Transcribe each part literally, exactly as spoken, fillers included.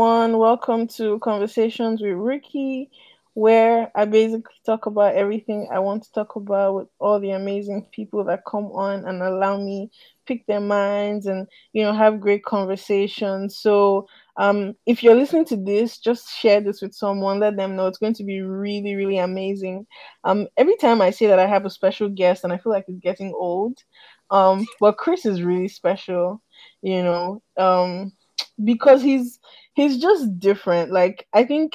everyone. Welcome to Conversations with Ricky, where I basically talk about everything I want to talk about with all the amazing people that come on and allow me pick their minds and you know have great conversations. So, um, if you're listening to this, just share this with someone. Let them know it's going to be really, really amazing. Um, every time I say that I have a special guest, and I feel like it's getting old. Um, but Chris is really special. You know. Um because he's he's just different. Like I think,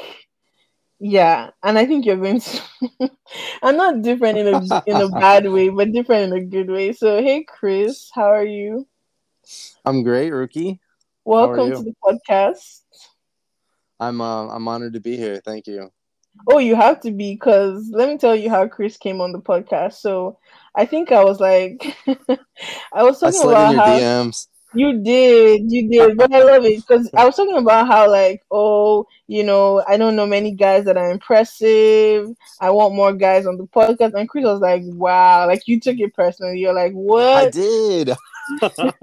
yeah, and I think you're going to. I'm not different in a in a bad way, but different in a good way. So hey, Chris, how are you? I'm great, Rookie. How are Welcome to you? the podcast. I'm uh, I'm honored to be here. Thank you. Oh, you have to be, because let me tell you how Chris came on the podcast. So I think I was like, I was I talking slid in about your how D Ms. you did, you did, but I love it because I was talking about how, like, oh, you know, I don't know many guys that are impressive. I want more guys on the podcast, and Chris was like, "Wow!" Like you took it personally. You're like, I "What?" did. I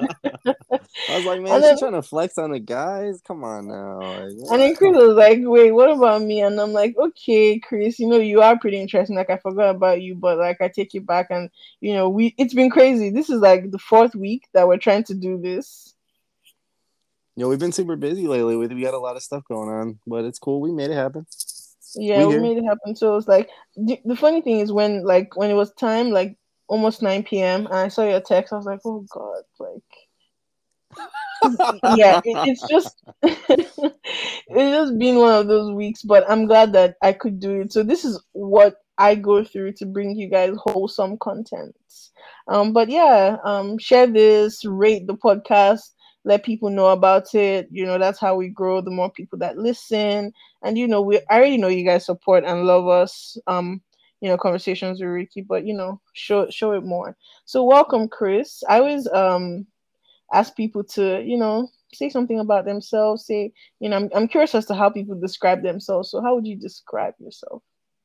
was like, man, And she then, trying to flex on the guys. Come on now. Like, and then what? Chris was like, "Wait, what about me?" And I'm like, "Okay, Chris, you know, you are pretty interesting. Like I forgot about you, but like I take it back, and you know, we it's been crazy. This is like the fourth week that we're trying to do this." You know, we've been super busy lately. We we got a lot of stuff going on, but it's cool. We made it happen. Yeah, We we here. made it happen. So it's like the, the funny thing is when like when it was time, like almost nine p m and I saw your text, I was like, oh God, like 'cause, yeah, it, it's just it's just been one of those weeks, but I'm glad that I could do it. So this is what I go through to bring you guys wholesome content. Um, but yeah, um, share this, rate the podcast, let people know about it. You know, that's how we grow. The more people that listen, and you know, we I already know you guys support and love us. Um, you know, conversations with Ricky, but you know, show show it more. So welcome, Chris. I always um ask people to, you know, say something about themselves. Say, you know, I'm, I'm curious as to how people describe themselves. So, how would you describe yourself?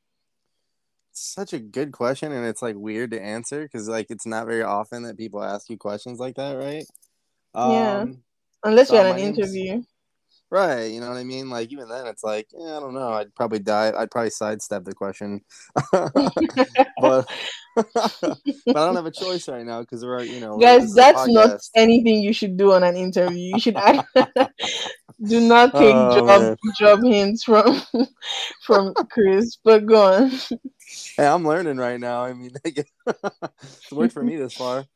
Such a good question, and it's like weird to answer because like it's not very often that people ask you questions like that, right? Yeah, Um. unless you're So at my an name's interview. Right, you know what I mean? Like even then it's like, yeah, I don't know. I'd probably die. I'd probably sidestep the question. but but I don't have a choice right now because we're, you know, we're Guys, this is a that's not podcast. anything you should do on an interview. You should act, do not take Oh job man. job hints from from Chris. But go on. Hey, I'm learning right now. I mean, it's worked for me this far.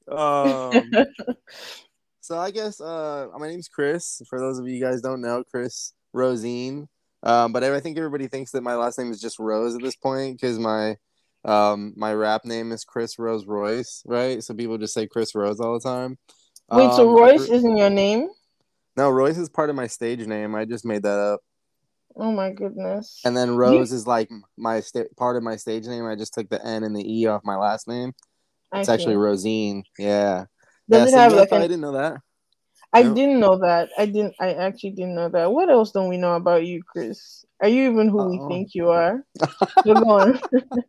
Um so I guess uh my name's Chris. For those of you guys don't know, Chris Rosine. Um, but I think everybody thinks that my last name is just Rose at this point because my um my rap name is Chris Rose Royce, right? So people just say Chris Rose all the time. Wait, so Um, I Royce grew isn't your name? No, Royce is part of my stage name. I just made that up. Oh my goodness. And then Do you? Rose is like my sta- part of my stage name. I just took the N and the E off my last name. I It's actually see. Rosine. Yeah. Does Yeah, it so have you guys like an? probably didn't know that. I No. didn't know that. I didn't. I actually didn't know that. What else don't we know about you, Chris? Are you even who we Uh-oh. think you are? But go on.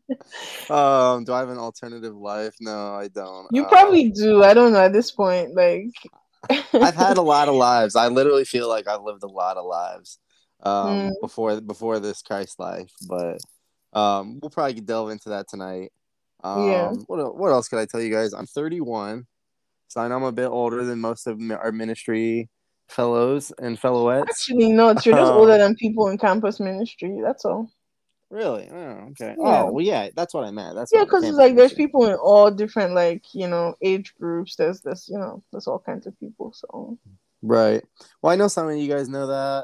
Um, do I have an alternative life? No, I don't. You Um, probably do. I don't know at this point. Like, I've had a lot of lives. I literally feel like I've lived a lot of lives hmm, um, before before this Christ life, but um, we'll probably delve into that tonight. yeah. Um, what what else could I tell you guys? I'm thirty-one, so I know I'm a bit older than most of our ministry fellows and fellowettes. Actually, not. You're just older Um, than people in campus ministry. That's all. really? Oh, okay. Yeah. Oh, well, yeah, that's what I meant. That's Yeah, what I meant. because it's Campus like there's ministry. people in all different like you know age groups. There's this you know there's all kinds of people. So Right. Well, I know some of you guys know that.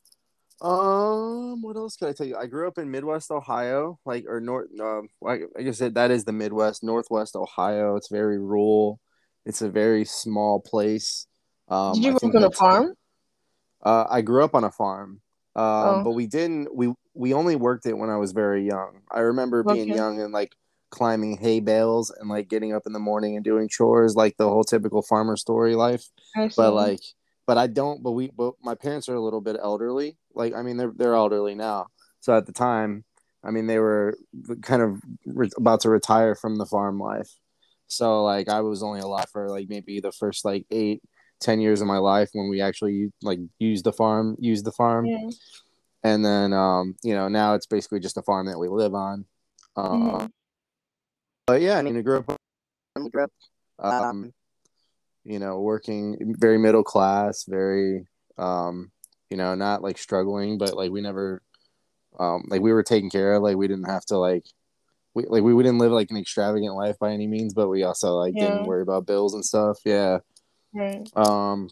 Um, what else could I tell you? I grew up in Midwest Ohio, like or North. Um, like I just said, that is the Midwest, Northwest Ohio. It's very rural. It's a very small place. did Um, you I grow up think on a that's. farm? Uh, I grew up on a farm, um, Oh, but we didn't. We we only worked it when I was very young. I remember being okay. young and like climbing hay bales and like getting up in the morning and doing chores, like the whole typical farmer story life. I But see. like, but I don't. But we. But my parents are a little bit elderly. Like, I mean, they're they're elderly now. So at the time, I mean, they were kind of re- about to retire from the farm life. So like, I was only alive for like maybe the first like eight ten years of my life when we actually like used the farm, used the farm. Yeah. And then, um, you know, now it's basically just a farm that we live on. Uh, Mm-hmm. but yeah, I mean, I grew up, I grew up, um, you know, working very middle class, very, um, you know, not like struggling, but like we never, um, like we were taken care of. Like we didn't have to like, we like we didn't live like an extravagant life by any means, but we also like didn't Yeah. worry about bills and stuff. Yeah. Right. Um,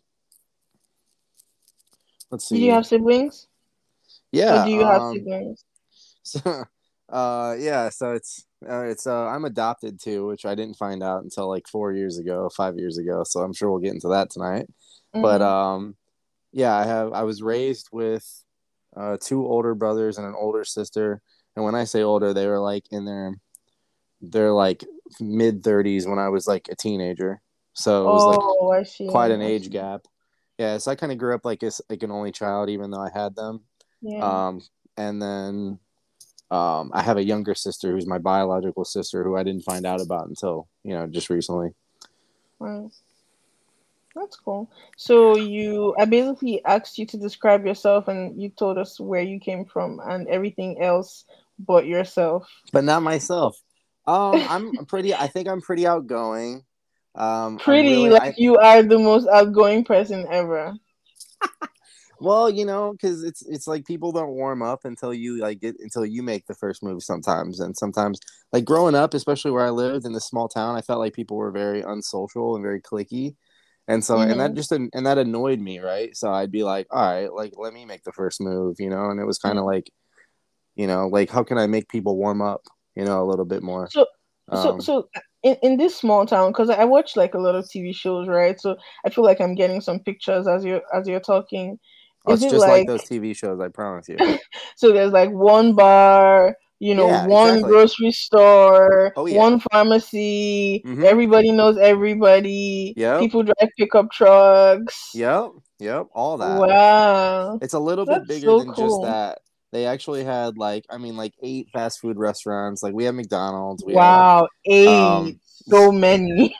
let's Did you see. have siblings? Or Yeah. do you have Um, siblings? so, uh, yeah. So it's, uh, it's, uh, I'm adopted too, which I didn't find out until like four years ago, five years ago. So I'm sure we'll get into that tonight. But, Mm-hmm. um, yeah, I have, I was raised with, uh, two older brothers and an older sister. And when I say older, they were like in their, they're like mid thirties when I was like a teenager. So it was like Oh, I quite see. an I age see. gap. Yeah, so I kind of grew up like a, like an only child, even though I had them. Yeah. Um, and then um, I have a younger sister who's my biological sister who I didn't find out about until you know just recently. Right. That's cool. So you, I basically asked you to describe yourself, and you told us where you came from and everything else but yourself. But not myself. Um, I'm pretty. I think I'm pretty outgoing. Um, I'm Pretty really. like I you are the most outgoing person ever. Well, you know, because it's it's like people don't warm up until you like get until you make the first move sometimes, and sometimes like growing up, especially where I lived in this small town, I felt like people were very unsocial and very cliquey, and so and that Mm-hmm. just and that annoyed me, right? So I'd be like, all right, like let me make the first move, you know, and it was kind of like, you know, like how can I make people warm up, you know, a little bit more. So, so, Um, so in, in this small town, because I watch like a lot of T V shows, right? So I feel like I'm getting some pictures as you're as you're talking. oh, Is it's it just like like those T V shows, I promise you. so? There's like one bar, you know, Yeah, one exactly. grocery store, Oh yeah. one pharmacy. Mm-hmm. Everybody knows everybody. Yep. People drive pickup trucks. Yep. Yep. All that. Wow, It's a little bit that's bigger so than just cool. that. They actually had like I mean like eight fast food restaurants. Like we have McDonald's, we have Wow, um eight, so many.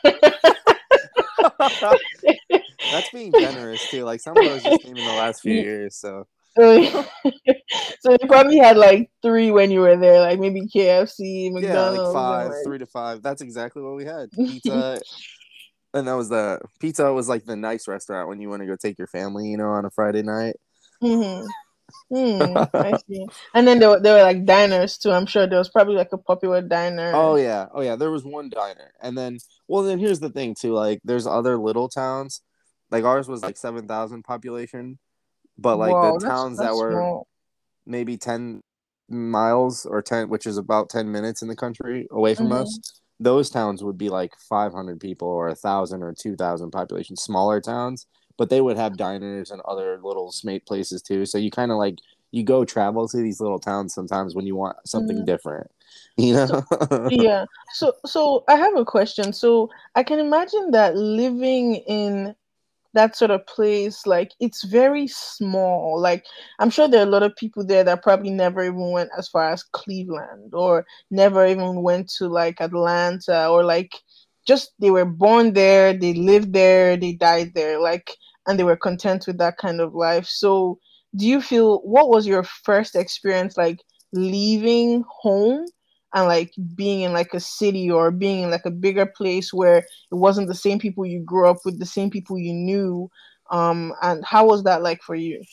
that's being generous too. Like some of those just came in the last few years, so So, so you probably had like three when you were there, like maybe K F C, yeah, like McDonald's, five, and three to five. That's exactly what we had. like. Pizza and that was the pizza was like the nice restaurant when you want to go take your family, you know, on a Friday night. hmm Hmm. I see. And then there were there were like diners too. I'm sure there was probably like a popular Oh diner. yeah, oh yeah. There was one diner, and then well, then here's the thing too. Like, there's other little towns. Like ours was like seven thousand population, but like the Wow, that's towns that that's were small. maybe ten miles or ten, which is about ten minutes in the country away from us, Hmm those towns would be like five hundred people or a thousand or two thousand population, smaller towns, but they would have diners and other little smate places too. So you kind of like you go travel to these little towns sometimes when you want something hmm different, you So know. yeah. So so I have a question. So I can imagine that living in that sort of place, like it's very small. Like I'm sure there are a lot of people there that probably never even went as far as Cleveland or never even went to like Atlanta or like just they were born there, they lived there, they died there, like and they were content with that kind of life. So do you feel what was your first experience like leaving home and like being in like a city or being in like a bigger place where it wasn't the same people you grew up with, the same people you knew. Um, and how was that like for you?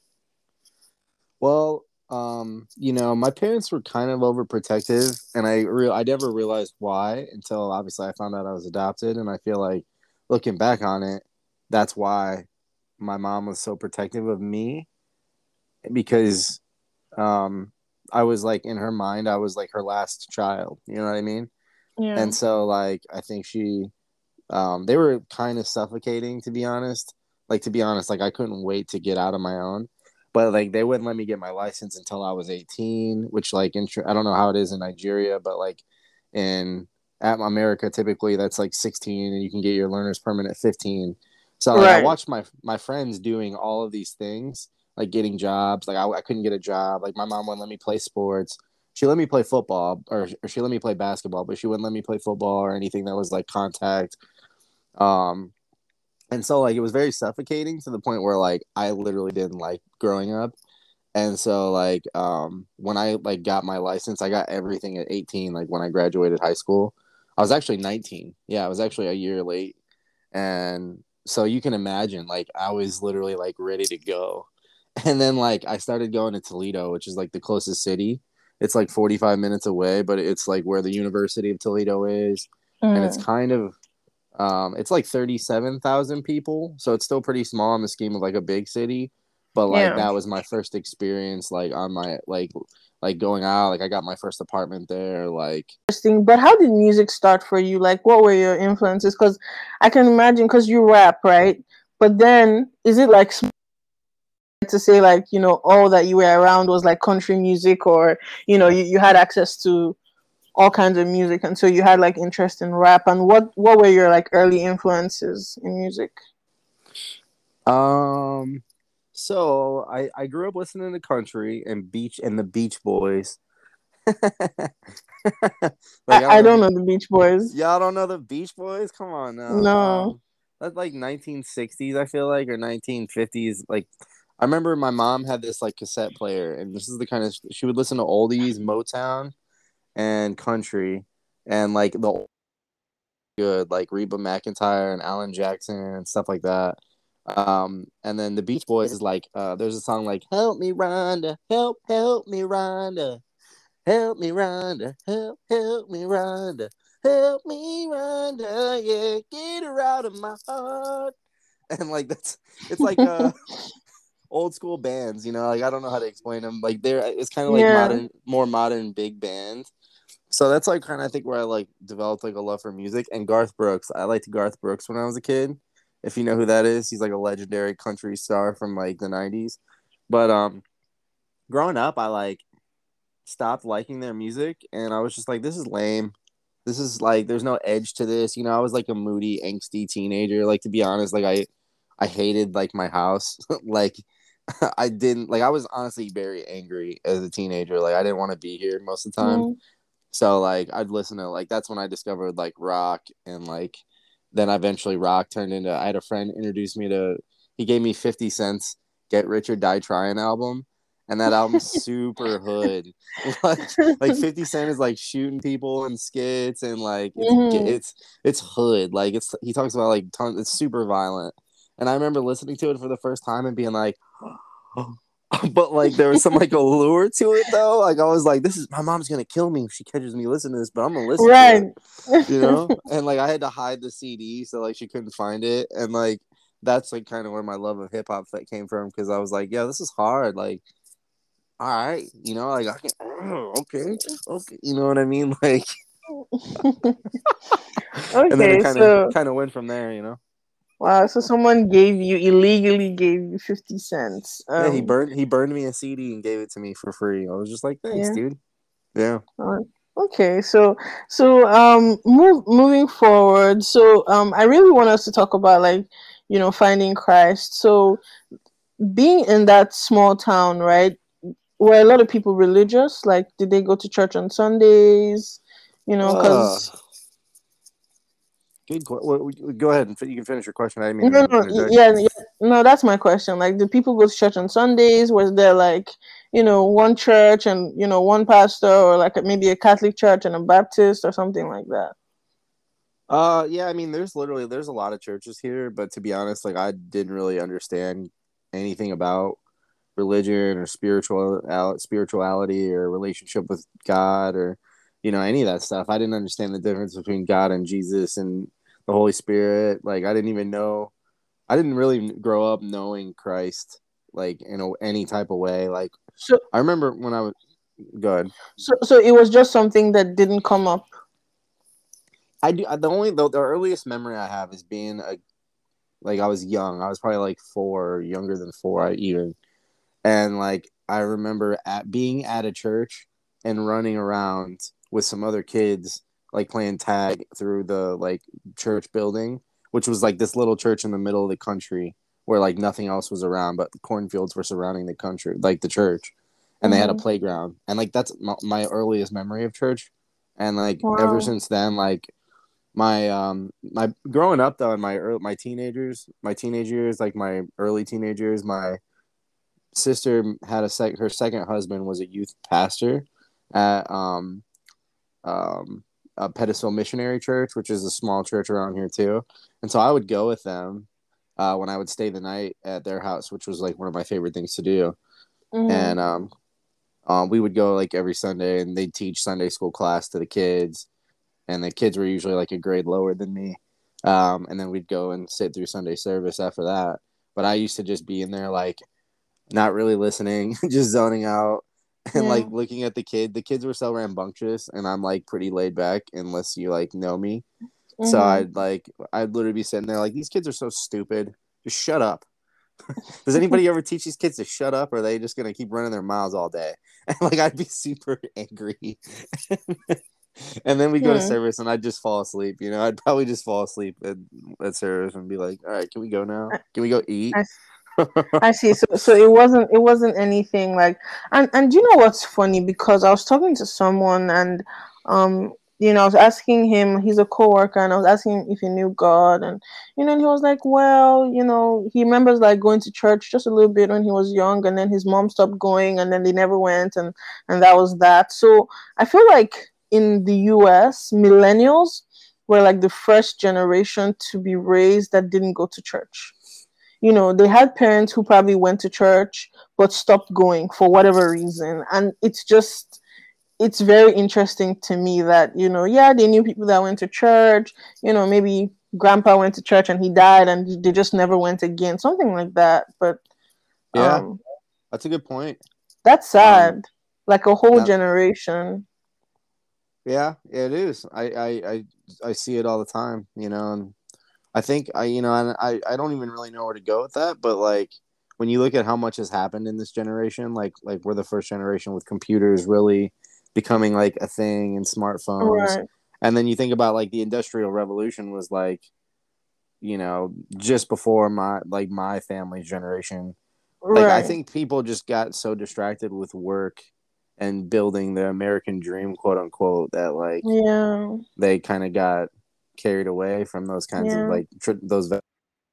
Well, um, you know, my parents were kind of overprotective, and I real I never realized why until obviously I found out I was adopted, and I feel like looking back on it, that's why my mom was so protective of me because um I was like in her mind I was like her last child, you know what I mean? Yeah. And so like I think she um they were kind of suffocating to be honest. Like to be honest, like I couldn't wait to get out on my own. But like they wouldn't let me get my license until I was eighteen, which like in, I don't know how it is in Nigeria, but like in at America typically that's like sixteen and you can get your learner's permit at fifteen. So like I Right. watched my my friends doing all of these things, like getting jobs. Like I, I couldn't get a job. Like my mom wouldn't let me play sports. She let me play football or, or she let me play basketball, but she wouldn't let me play football or anything that was like contact. Um, And so like it was very suffocating to the point where like I literally didn't like growing up. And so like um when I like got my license, I got everything at eighteen, like when I graduated high school. I was actually nineteen. Yeah, I was actually a year late. And so you can imagine like I was literally like ready to go. And then like I started going to Toledo, which is like the closest city. It's like forty-five minutes away, but it's like where the University of Toledo is. And it's Mm. kind of um, it's like thirty-seven thousand people, so it's still pretty small in the scheme of like a big city. But like Yeah. that was my first experience, like on my like like going out. Like I got my first apartment there. Like Interesting. But how did music start for you? Like, what were your influences? Because I can imagine, because you rap, right? But then, is it like sm- to say like you know all that you were around was like country music, or you know you, you had access to all kinds of music, and so you had like interest in rap? And what what were your like early influences in music? um, so I I grew up listening to country and beach and the Beach Boys. Like I, I don't I know if don't you, know the Beach Boys. y'all don't know the Beach Boys. Come on now. No. Um, that's like nineteen sixties, I feel like, or nineteen fifties. Like I remember my mom had this like cassette player, and this is the kind of she would listen to oldies, Motown, and country, and like the good like Reba McEntire and Alan Jackson and stuff like that. Um, and then the Beach Boys is like, uh, there's a song like "Help Me Rhonda, help, help me Rhonda, help me Rhonda, help, help me Rhonda, help me Rhonda, yeah, get her out of my heart." And like that's it's like uh old school bands, you know, like I don't know how to explain them. Like they're it's kind of like Yeah. modern, more modern big band. So that's like kind of I think where I like developed like a love for music. And Garth Brooks, I liked Garth Brooks when I was a kid. If you know who that is, he's like a legendary country star from like the nineties. But um, growing up, I like stopped liking their music, and I was just like, this is lame. This is like, there's no edge to this. You know, I was like a moody, angsty teenager. Like to be honest, like I, I hated like my house. Like I didn't like. I was honestly very angry as a teenager. Like I didn't want to be here most of the time. Mm. So like I'd listen to like that's when I discovered like rock and like then eventually rock turned into I had a friend introduce me to he gave me fifty cents Get Rich or Die Trying album, and that album's super hood. Like like fifty Cent is like shooting people in skits and like it's Mhm. it's it's hood. Like it's he talks about like tons it's super violent. And I remember listening to it for the first time and being like but like there was some like allure to it though. Like I was like, this is my mom's gonna kill me if she catches me listening to this, but I'm gonna listen to Right. it, you know? And like I had to hide the C D so like she couldn't find it. And like that's like kind of where my love of hip hop that came from because I was like, yeah, this is hard. Like, all right, you know, like I can oh, okay, okay, you know what I mean? Like and then it Okay, kind of so kind of went from there, you know? wow, so someone gave you illegally gave you fifty cents. Yeah, he Um, burned he burned me a C D and gave it to me for free. I was just like, thanks, yeah. dude. Yeah. uh, Okay, so so um move moving forward, so um I really want us to talk about like, you know, finding Christ. So being in that small town, right? Were a lot of people religious? Like, did they go to church on Sundays? You know, Uh, because Good. qu- Go ahead and you can finish your question. I didn't mean no, to no, y- interject. yeah, yeah, no, that's my question. Like, do people go to church on Sundays? Was there like, you know, one church and you know one pastor, or like maybe a Catholic church and a Baptist or something like that? Uh, yeah. I mean, there's literally there's a lot of churches here, but to be honest, like I didn't really understand anything about religion or spiritual spirituality or relationship with God or you know any of that stuff. I didn't understand the difference between God and Jesus and the Holy Spirit. Like I didn't even know. I didn't really grow up knowing Christ like in a, any type of way. Like So, I remember when I was good. so, so it was just something that didn't come up. I do the only the, the earliest memory I have is being a like I was young. I was probably like four, or younger than four, I even. And like I remember at being at a church and running around with some other kids, like playing tag through the like church building, which was like this little church in the middle of the country where like nothing else was around, but the cornfields were surrounding the country, like the church, and they had a Mm-hmm. playground, and like that's my, my earliest memory of church, and like ever Wow. since then, like my um my growing up though in my early, my teenagers my teenage years like my early teenage years, my sister had a sec her second husband was a youth pastor at um um a Pedestal Missionary Church, which is a small church around here too, and so I would go with them uh, when I would stay the night at their house, which was like one of my favorite things to do. Mm-hmm. And um, um, we would go like every Sunday, and they'd teach Sunday school class to the kids, and the kids were usually like a grade lower than me. Um, and then we'd go and sit through Sunday service after that. But I used to just be in there like not really listening, just zoning out and like Yeah. looking at the kid. The kids were so rambunctious, and I'm like pretty laid back unless you like know me. So Mm-hmm. I'd like I'd literally be sitting there like these kids are so stupid. Just shut up. Does anybody ever teach these kids to shut up, or are they just gonna keep running their mouths all day? And like I'd be super angry. And then we go to Hmm. service, and I'd just fall asleep. You know, I'd probably just fall asleep at, at service and be like, "All right, can we go now? I, Can we go eat?" I I see. So so it wasn't it wasn't anything like, and and you know what's funny, because I was talking to someone, and um you know I was asking him, he's a coworker, and I was asking him if he knew God, and you know and he was like, well, you know he remembers like going to church just a little bit when he was young, and then his mom stopped going, and then they never went, and and that was that. So I feel like in the U S, millennials were like the first generation to be raised that didn't go to church. You know, they had parents who probably went to church but stopped going for whatever reason. And it's just, it's very interesting to me that, you know, yeah, they knew people that went to church, you know, maybe grandpa went to church and he died and they just never went again, something like that. But Yeah, um, that's a good point. that's Um, sad. Like a whole now, generation. yeah, it is. I, I, I, I see it all the time. You know, and I think I, you know, and I, I don't even really know where to go with that. But like, when you look at how much has happened in this generation, like, like we're the first generation with computers really becoming like a thing and smartphones, Right, and then you think about like the Industrial Revolution was like, you know, just before my like my family's generation. Like, I right. think people just got so distracted with work and building the American dream, quote unquote, that like Yeah, they kind of got carried away from those kinds of yeah. like tr- those. It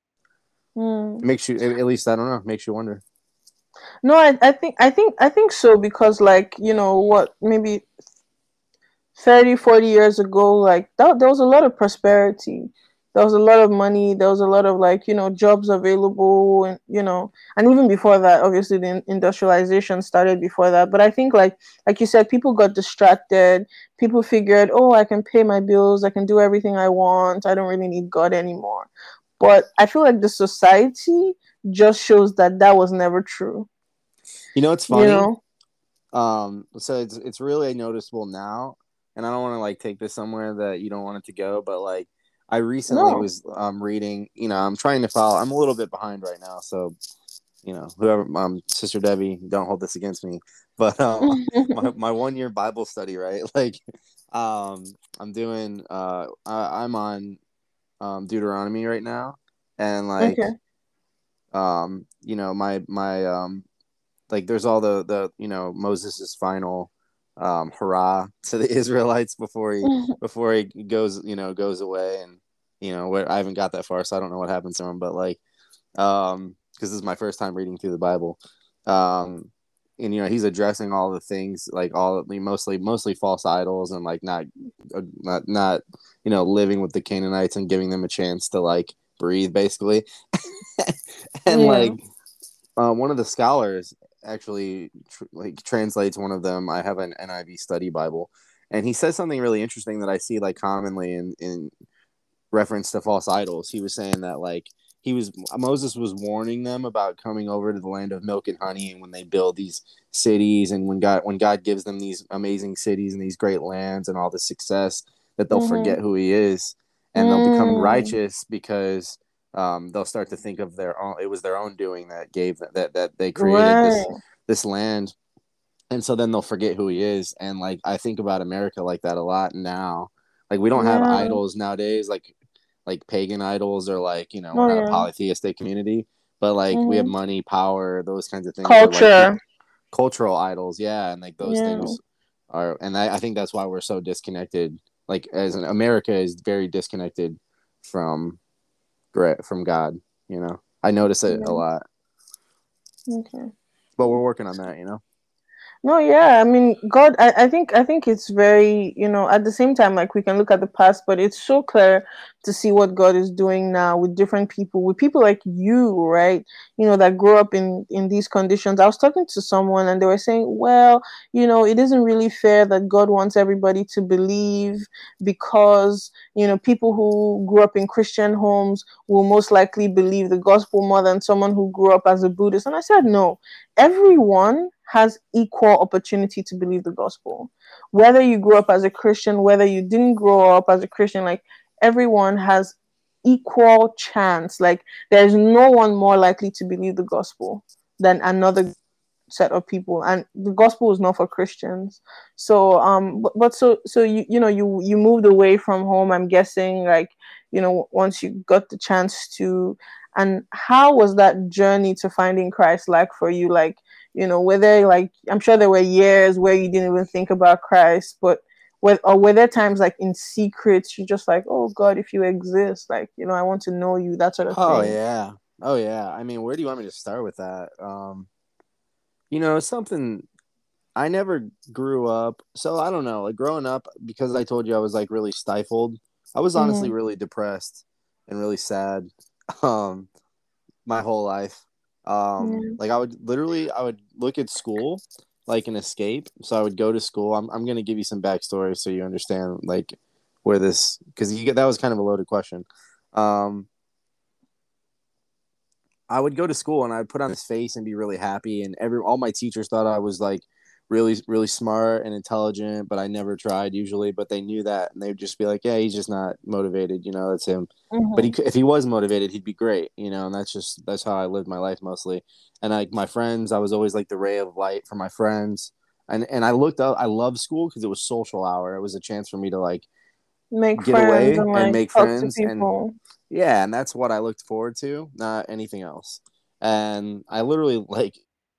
Hmm. makes you, at least I don't know, makes you wonder. No, I, I think I think I think so, because like, you know what, maybe thirty, forty years ago, like that, there was a lot of prosperity, there was a lot of money, there was a lot of like, you know jobs available, and you know and even before that, obviously the in- industrialization started before that. But I think, like like you said, people got distracted. People figured, oh, I can pay my bills, I can do everything I want, I don't really need God anymore. But I feel like the society just shows that that was never true. You know, it's you funny. know Um, so it's it's really noticeable now, and I don't want to like take this somewhere that you don't want it to go, but like I recently no. was um reading. You know, I'm trying to follow. I'm a little bit behind right now, so you know, whoever, um, Sister Debbie, don't hold this against me, but um, my my one year Bible study, right? Like, um, I'm doing, uh, I, I'm on um Deuteronomy right now, and like, Okay. um, you know, my my um, like, there's all the the you know Moses's final um hurrah to the Israelites before he before he goes you know goes away, and you know where I haven't got that far, so I don't know what happens to him, but like um because this is my first time reading through the Bible. um and you know he's addressing all the things, like all mostly mostly false idols, and like not uh, not not you know living with the Canaanites and giving them a chance to like breathe basically. And Yeah. like uh, one of the scholars actually tr- like translates one of them. I have an N I V study Bible, and he says something really interesting that I see like commonly in in reference to false idols. He was saying that like he was Moses was warning them about coming over to the land of milk and honey, and when they build these cities, and when God when God gives them these amazing cities and these great lands and all the success, that they'll Mm-hmm. forget who he is, and they'll become Mm. righteous because um, they'll start to think of their own, it was their own doing that gave that that, that they created this Right. this land, and so then they'll forget who he is. And like I think about America like that a lot now. Like we don't have Yeah. idols nowadays, like like pagan idols, or like you know we're Oh not a yeah. polytheistic community, but like we have Mm-hmm. money, power, those kinds of things are like Culture. cultural idols, yeah, and like those Yeah. things are, and I, I think that's why we're so disconnected, like as in America is very disconnected from from God. You know, I notice it a Yeah. lot, Okay. but we're working on that. You know. No, yeah, I mean, God, I, I think, I think it's very, you know, at the same time, like we can look at the past, but it's so clear to see what God is doing now with different people, with people like you, right? You know, that grew up in in these conditions. I was talking to someone, and they were saying, well, you know, it isn't really fair that God wants everybody to believe because, you know, people who grew up in Christian homes will most likely believe the gospel more than someone who grew up as a Buddhist. And I said, no, everyone has equal opportunity to believe the gospel. Whether you grew up as a Christian, whether you didn't grow up as a Christian, like everyone has equal chance. Like there's no one more likely to believe the gospel than another set of people, and the gospel is not for Christians. So um but, but so so you you know you you moved away from home, I'm guessing, like, you know, once you got the chance to. And how was that journey to finding Christ like for you? Like, you know, whether, like, I'm sure there were years where you didn't even think about Christ, but where, or were there times like in secret you're just like, oh God, if you exist, like, you know, I want to know you, that sort of Oh thing. yeah. Oh yeah. I mean, where do you want me to start with that? Um, you know, something I never grew up. So I don't know. Like growing up, because I told you I was like really stifled. I was honestly Mm-hmm. really depressed and really sad. Um, my whole life. Um, Yeah. like I would literally, I would look at school like an escape. So I would go to school. I'm, I'm gonna give you some backstory so you understand like where this, because you get that was kind of a loaded question. Um, I would go to school and I'd put on this face and be really happy, and every all my teachers thought I was like really really smart and intelligent, but I never tried usually. But they knew that, and they'd just be like, "Yeah, he's just not motivated, you know, that's him." But he, Mm-hmm. if he was motivated, he'd be great, you know. And that's just that's how I lived my life mostly. And like my friends, I was always like the ray of light for my friends. And and I looked up, I loved school because it was social hour. It was a chance for me to like Make get friends away and and like make talk to friends and people. yeah, and that's what I looked forward to, not anything else. And I literally like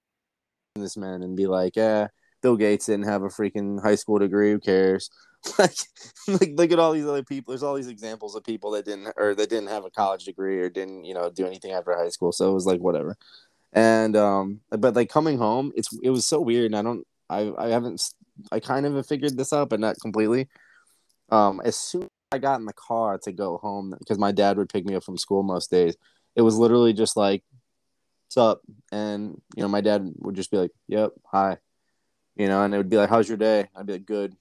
this man and be like, "Yeah, Bill Gates didn't have a freaking high school degree. Who cares?" like, like look at all these other people. There's all these examples of people that didn't or that didn't have a college degree or didn't, you know, do anything after high school. So it was like whatever. And um, but like coming home, it's it was so weird. And I don't, I I haven't, I kind of have figured this out, but not completely. Um, as soon as I got in the car to go home, because my dad would pick me up from school most days, it was literally just like, "What's up?" And you know, my dad would just be like, "Yep, hi," you know, and it would be like, "How's your day?" I'd be like, "Good,"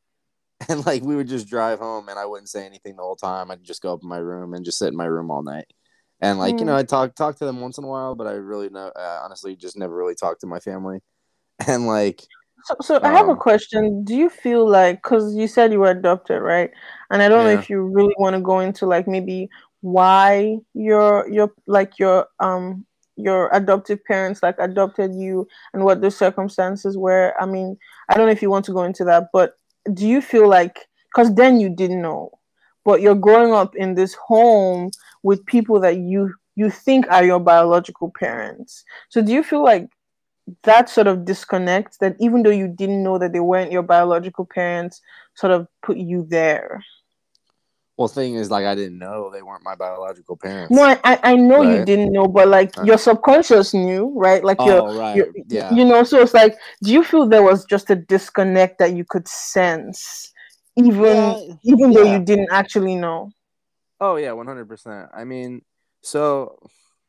and like we would just drive home, and I wouldn't say anything the whole time. I'd just go up in my room and just sit in my room all night, and like you know, Mm. I talk talk to them once in a while, but I really know, uh, honestly, just never really talked to my family, and like, So, so I have a um, question. Do you feel like, because you said you were adopted, right? And I don't know yeah, if you really want to go into like maybe why your your like your um your adoptive parents like adopted you and what the circumstances were. I mean, I don't know if you want to go into that, but do you feel like, because then you didn't know, but you're growing up in this home with people that you you think are your biological parents. So do you feel like that sort of disconnect, that even though you didn't know that they weren't your biological parents, sort of put you there? well, thing is, like, I didn't know they weren't my biological No, parents, I, I I know you right? didn't know, but like Uh, your subconscious knew, right? Like your oh, your right, yeah, you know, so it's like, do you feel there was just a disconnect that you could sense, even yeah, even though you yeah. didn't actually know? Oh, yeah, one hundred percent. I mean, so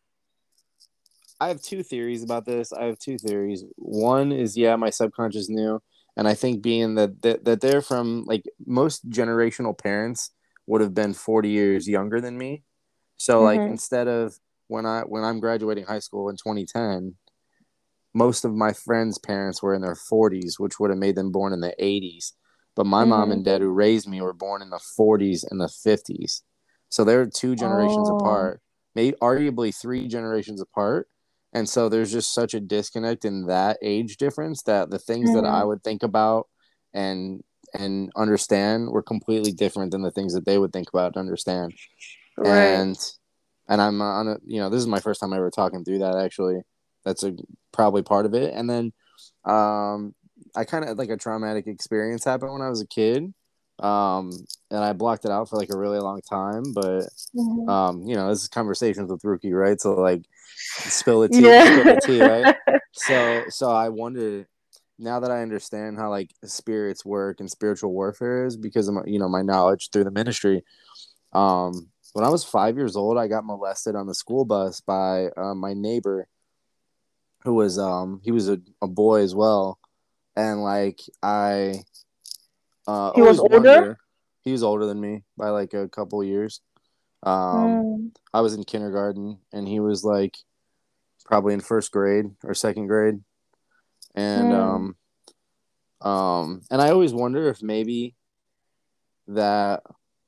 I have two theories about this. I have two theories. One is, yeah, my subconscious knew, and I think being that that, that they're from like most generational parents would have been forty years younger than me. So like Mm-hmm. instead of when I when I'm graduating high school in twenty ten, most of my friends' parents were in their forties, which would have made them born in the eighties. But my mom Mm-hmm. and dad who raised me were born in the forties and the fifties. So they're two generations Oh. apart, maybe arguably three generations apart. And so there's just such a disconnect in that age difference that the things that I Mm-hmm. would think about and and understand were completely different than the things that they would think about and understand. Right. And and I'm on a, you know, this is my first time ever talking through that actually. That's a probably part of it. And then um I kind of like a traumatic experience happened when I was a kid, Um, and I blocked it out for like a really long time, but Mhm. um, you know, this is conversations with Rookie, right? So like, spill the tea, spill Yeah. the tea, right? So, so I wondered now that I understand how like spirits work and spiritual warfare is because of my, you know, my knowledge through the ministry. Um, when I was five years old, I got molested on the school bus by uh, my neighbor, who was um, he was a, a boy as well, and like I uh, He was always older? wonder. He was older than me by like a couple years. Um, Mm. I was in kindergarten, and he was like probably in first grade or second grade, and Mm. um, um, and I always wonder if maybe that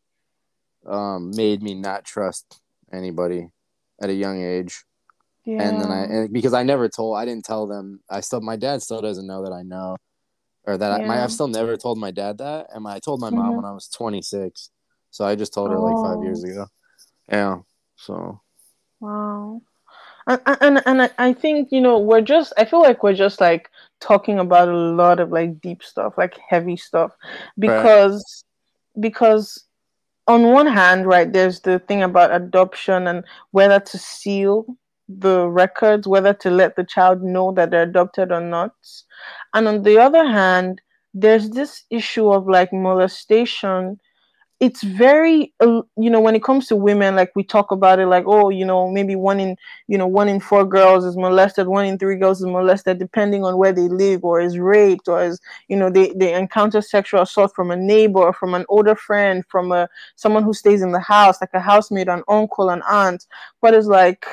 um made me not trust anybody at a young age. And then I, Yeah. and because I never told, I didn't tell them. I still, my dad still doesn't know that I know, or that I, my, Yeah. I've still never told my dad that. And my, I told my mom Mhm. when I was twenty-six. So I just told her like five Oh, years ago. Yeah. So, wow. And and and I I think, you know, we're just I feel like we're just like talking about a lot of like deep stuff, like heavy stuff, right. because because on one hand, right, there's the thing about adoption and whether to seal the records, whether to let the child know that they're adopted or not. And on the other hand, there's this issue of like molestation. It's very uh, you know, when it comes to women, like we talk about it like, oh, you know, maybe one in you know one in four girls is molested, one in three girls is molested, depending on where they live, or is raped, or is, you know, they they encounter sexual assault from a neighbor, or from an older friend, from a someone who stays in the house, like a housemate, an uncle, an aunt. But it's like,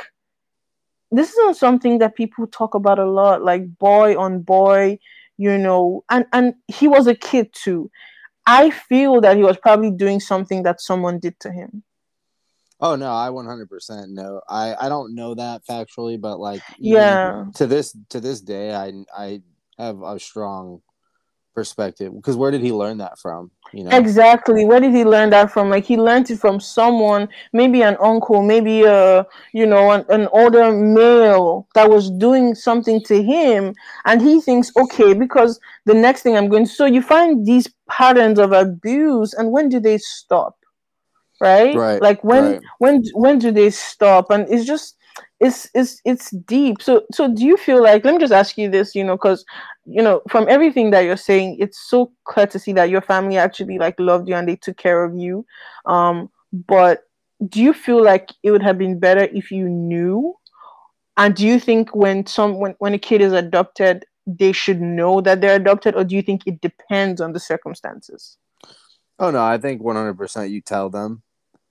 this isn't something that people talk about a lot, like boy on boy, you know. And and he was a kid too. I feel that he was probably doing something that someone did to him. Oh no, I one hundred percent know. I, I don't know that factually, but like even Yeah, to this, to this day, I, I have a strong perspective because where did he learn that from? You know? exactly. Where did he learn that from? Like, he learned it from someone, maybe an uncle, maybe a, you know, an, an older male that was doing something to him, and he thinks, okay, because the next thing I'm going to. So you find these patterns of abuse, and when do they stop? Right, Right. like when Right. when when do they stop? And it's just, it's it's it's deep. So so do you feel like, let me just ask you this, you know, because, you know, from everything that you're saying, it's so clear to see that your family actually like loved you and they took care of you. Um but do you feel like it would have been better if you knew? And do you think when some when, when a kid is adopted, they should know that they're adopted, or do you think it depends on the circumstances? Oh no, I think one hundred percent you tell them.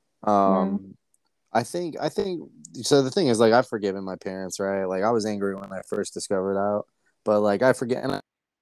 Mm. Um, I think I think so. The thing is, like, I've forgiven my parents, right? Like, I was angry when I first discovered out, but like, I forget, and, I,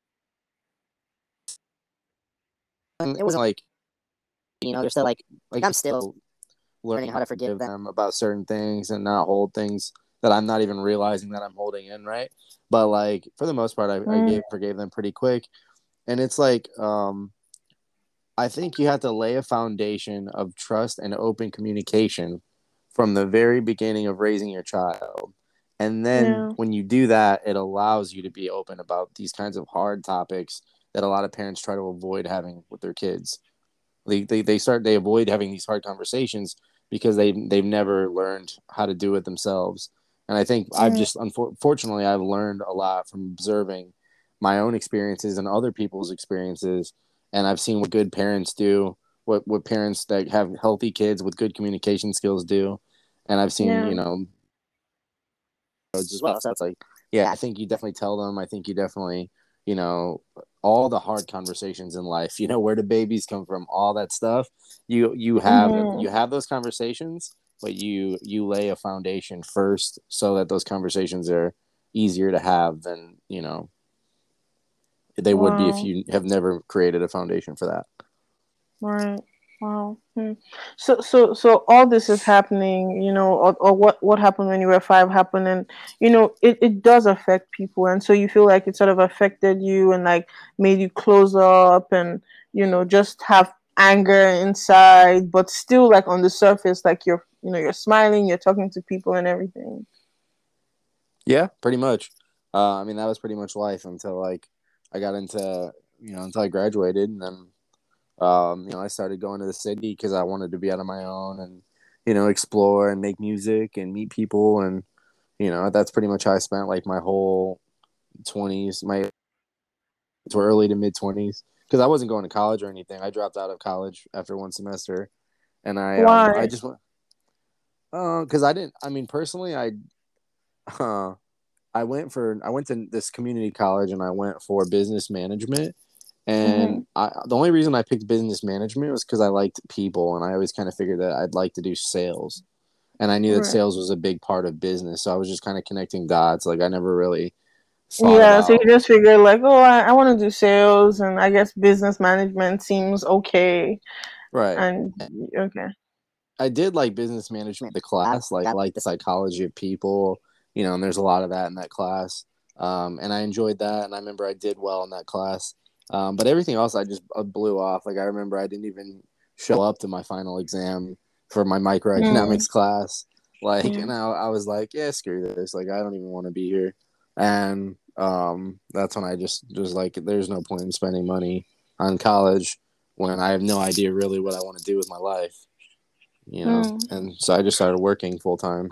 and it wasn't like, you know, they're still like like I'm still learning how to forgive them about certain things and not hold things that I'm not even realizing that I'm holding in, right? But like for the most part, I, I Mm. gave forgave them pretty quick, and it's like, um, I think you have to lay a foundation of trust and open communication from the very beginning of raising your child. And then Yeah. when you do that, it allows you to be open about these kinds of hard topics that a lot of parents try to avoid having with their kids. They, they, they start, they avoid having these hard conversations because they, they've never learned how to do it themselves. And I think I've Mm. just, unfortunately, I've learned a lot from observing my own experiences and other people's experiences. And I've seen what good parents do, what, what parents that have healthy kids with good communication skills do. And I've seen, Yeah. you know, as well. So it's like, yeah, I think you definitely tell them. I think you definitely, you know, all the hard conversations in life. You know, where do babies come from? All that stuff. You you have Mhm. you have those conversations, but you you lay a foundation first so that those conversations are easier to have than you know they would be if Wow. you have never created a foundation for that. Right. Wow. Hmm. So, so, so all this is happening, you know, or, or what, what happened when you were five happened, and, you know, it, it does affect people. And so you feel like it sort of affected you and like made you close up and, you know, just have anger inside, but still like on the surface, like you're, you know, you're smiling, you're talking to people and everything. Yeah, pretty much. Uh, I mean, that was pretty much life until like I got into you know until I graduated, and then Um, you know, I started going to the city because I wanted to be out on my own and, you know, explore and make music and meet people. And, you know, that's pretty much how I spent like my whole twenties, my to early to mid twenties. Because I wasn't going to college or anything. I dropped out of college after one semester, and I um I Why? just went uh because I didn't. I mean, personally, I uh I went for I went to this community college and I went for business management. Mm-hmm. And I, the only reason I picked business management was because I liked people, and I always kind of figured that I'd like to do sales, and I knew that Right. sales was a big part of business. So I was just kind of connecting dots. Like I never really thought Yeah, so you about just figured like, oh, I, I want to do sales, and I guess business management seems okay. right. And okay. I did like business management, the class, like I like the psychology of people, you know, and there's a lot of that in that class. Um, and I enjoyed that. And I remember I did well in that class. Um, but everything else I just uh, blew off. Like I remember I didn't even show up to my final exam for my Mm, microeconomics class. Like, yeah. and I, I was like, yeah, screw this. Like, I don't even want to be here. And um, that's when I just was like, there's no point in spending money on college when I have no idea really what I want to do with my life, you know. Mm. And so I just started working full time.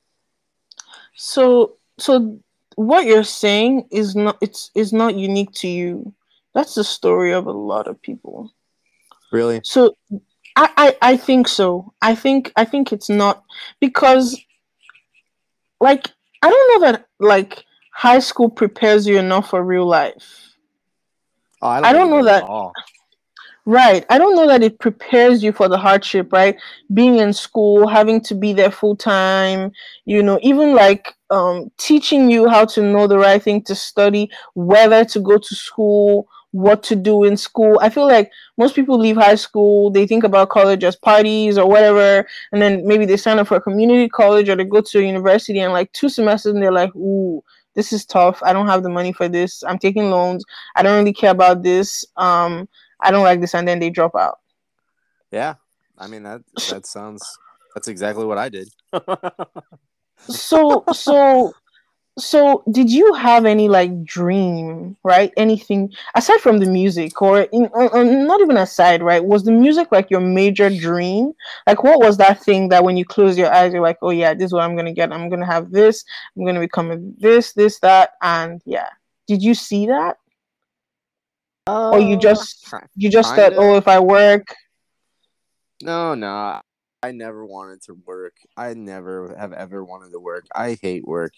So so what you're saying is not it's is not unique to you. That's the story of a lot of people. Really? So I, I, I think so. I think I think it's not because like I don't know that like high school prepares you enough for real life. Oh, I don't I think don't it know does at that. all. Right. I don't know that it prepares you for the hardship, right? Being in school, having to be there full time, you know, even like um, teaching you how to know the right thing to study, whether to go to school, what to do in school. I feel like most people leave high school, they think about college as parties or whatever, and then maybe they sign up for a community college or they go to a university and like two semesters and they're like, ooh, this is tough. I don't have the money for this. I'm taking loans. I don't really care about this. Um, I don't like this, and then they drop out. Yeah. I mean that that sounds that's exactly what I did. So, so, so, did you have any like dream, right? Anything aside from the music, or in, uh, uh, not even aside, right? Was the music like your major dream? Like, what was that thing that when you close your eyes, you're like, oh yeah, this is what I'm gonna get. I'm gonna have this. I'm gonna become a this, this, that, and yeah. Did you see that, or you uh just you just thought, kind oh, of. if I work, No, no. I never wanted to work. I never have ever wanted to work. I hate work.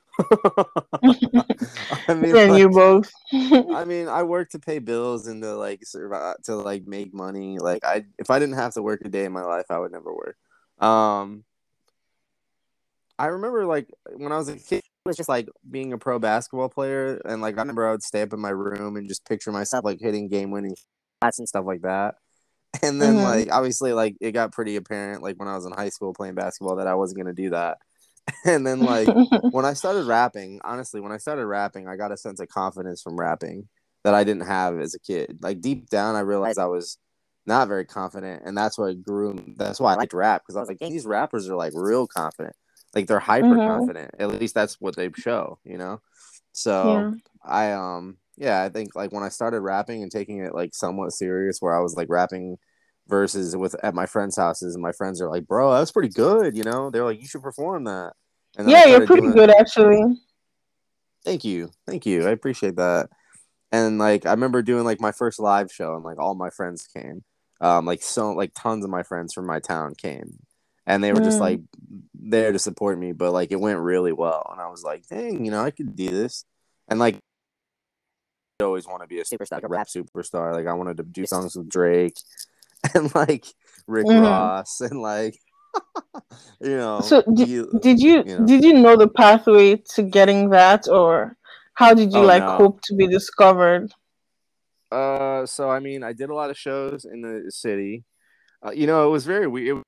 I mean, then you like, both. I mean, I work to pay bills and to like survive, to like make money. Like, I if I didn't have to work a day in my life, I would never work. Um, I remember like when I was a kid, it was just like being a pro basketball player, and like I remember I would stay up in my room and just picture myself like hitting game winning shots and stuff like that. And then Mm-hmm. like obviously like it got pretty apparent like when I was in high school playing basketball that I wasn't gonna do that. And then like when I started rapping, honestly, when I started rapping, I got a sense of confidence from rapping that I didn't have as a kid. Like deep down, I realized I was not very confident, and that's what grew. That's why I liked rap because I was like, "Dang, these rappers are like real confident, like they're hyper Mm-hmm. confident. At least that's what they show, you know." So Yeah. I um yeah, I think like when I started rapping and taking it like somewhat serious, where I was like rapping verses with at my friends' houses, and my friends are like, "Bro, that's pretty good," you know. They're like, "You should perform that." And then I Yeah, you're started pretty doing. good actually. Thank you, thank you, I appreciate that. And like I remember doing like my first live show, and like all my friends came, um, like so like tons of my friends from my town came, and they were just Mm. like there to support me. But like it went really well, and I was like, dang, you know, I could do this. And like I always want to be a superstar, like a rap superstar. Like I wanted to do songs with Drake and like Rick Mm. Ross and like you know So did, be you did you know. did you know the pathway to getting that, or how did you Oh like no. hope to be discovered? Uh, so I mean, I did a lot of shows in the city. Uh, you know, it was very weird.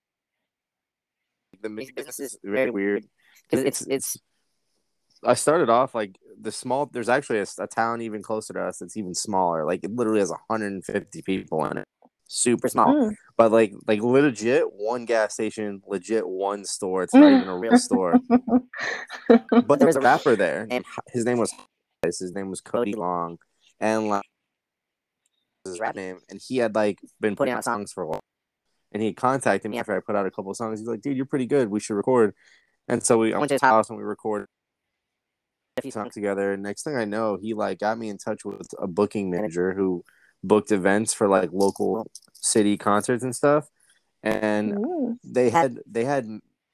The music business is very weird because it's it's. I started off like the small. There's actually a, a town even closer to us that's even smaller. Like it literally has one hundred fifty people in it. Super small, Mm. but like like legit one gas station, legit one store. It's not Mm. even a real store. But there was a rapper there, and his name was his name was Cody Long, and like his rap name, and he had like been putting out songs for a while. And he contacted me after I put out a couple of songs. He's like, "Dude, you're pretty good. We should record." And so we I went to his house and we recorded a few songs together. And next thing I know, he like got me in touch with a booking manager who booked events for like local city concerts and stuff. And Ooh. they had they had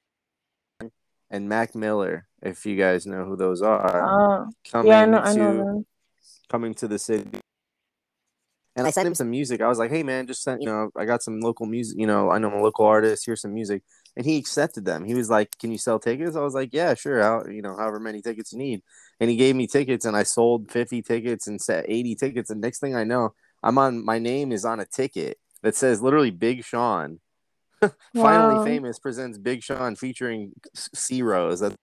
and Mac Miller, if you guys know who those are, Uh, coming yeah, I know, I know to them. coming to the city. And I sent him some music. I was like, "Hey, man, just sent you know, I got some local music. You know, I know I'm a local artist. Here's some music." And he accepted them. He was like, "Can you sell tickets?" I was like, "Yeah, sure. How, you know, however many tickets you need." And he gave me tickets, and I sold fifty tickets and set eighty tickets. And next thing I know, I'm on. My name is on a ticket that says literally Big Sean. Finally Wow. Famous presents Big Sean featuring C Rose. That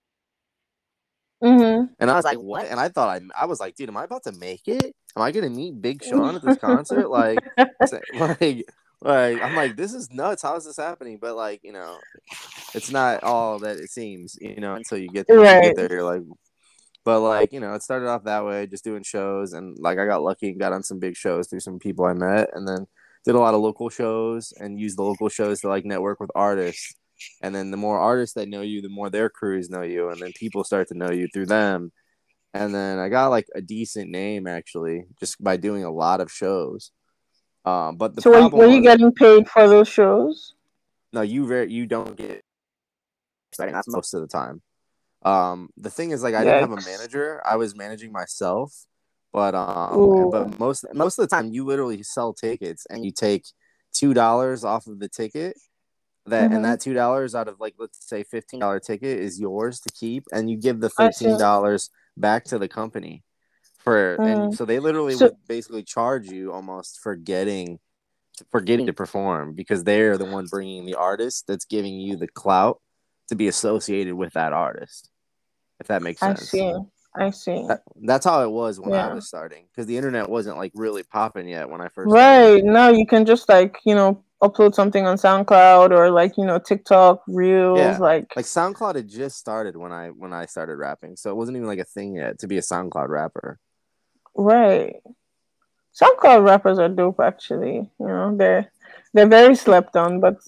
Mm-hmm. And I was like, what? And I thought I, I was like, dude, am I about to make it? Am I gonna meet Big Sean at this concert? Like, like, like, I'm like, this is nuts. How is this happening? But like, you know, it's not all that it seems, you know, until you get there. You Right. get there, you're like, but like, you know, it started off that way, just doing shows, and like, I got lucky and got on some big shows through some people I met, and then did a lot of local shows and used the local shows to like network with artists. And then the more artists that know you, the more their crews know you, and then people start to know you through them. And then I got like a decent name actually just by doing a lot of shows. Um, but the So were, problem were you was, getting paid for those shows? no, you very you don't get starting off most of the time. Um, the thing is, like, I didn't have a Yikes. manager; I was managing myself. But um, Ooh. but most most of the time, you literally sell tickets and you take two dollars off of the ticket. That Mm-hmm. and that two dollars out of like let's say fifteen dollar ticket is yours to keep, and you give the I see. thirteen dollars back to the company for, Mm. and so they literally So would basically charge you almost for getting for getting to perform because they're the one bringing the artist that's giving you the clout to be associated with that artist, if that makes I sense. see. I see. That, that's how it was when I Yeah. was starting because the internet wasn't like really popping yet when I first Right. started. Now you can just like, you know, upload something on SoundCloud or like, you know, TikTok Reels, Yeah, like like SoundCloud had just started when I when I started rapping, so it wasn't even like a thing yet to be a SoundCloud rapper. right. SoundCloud rappers are dope actually. You know, they're they're very slept on, but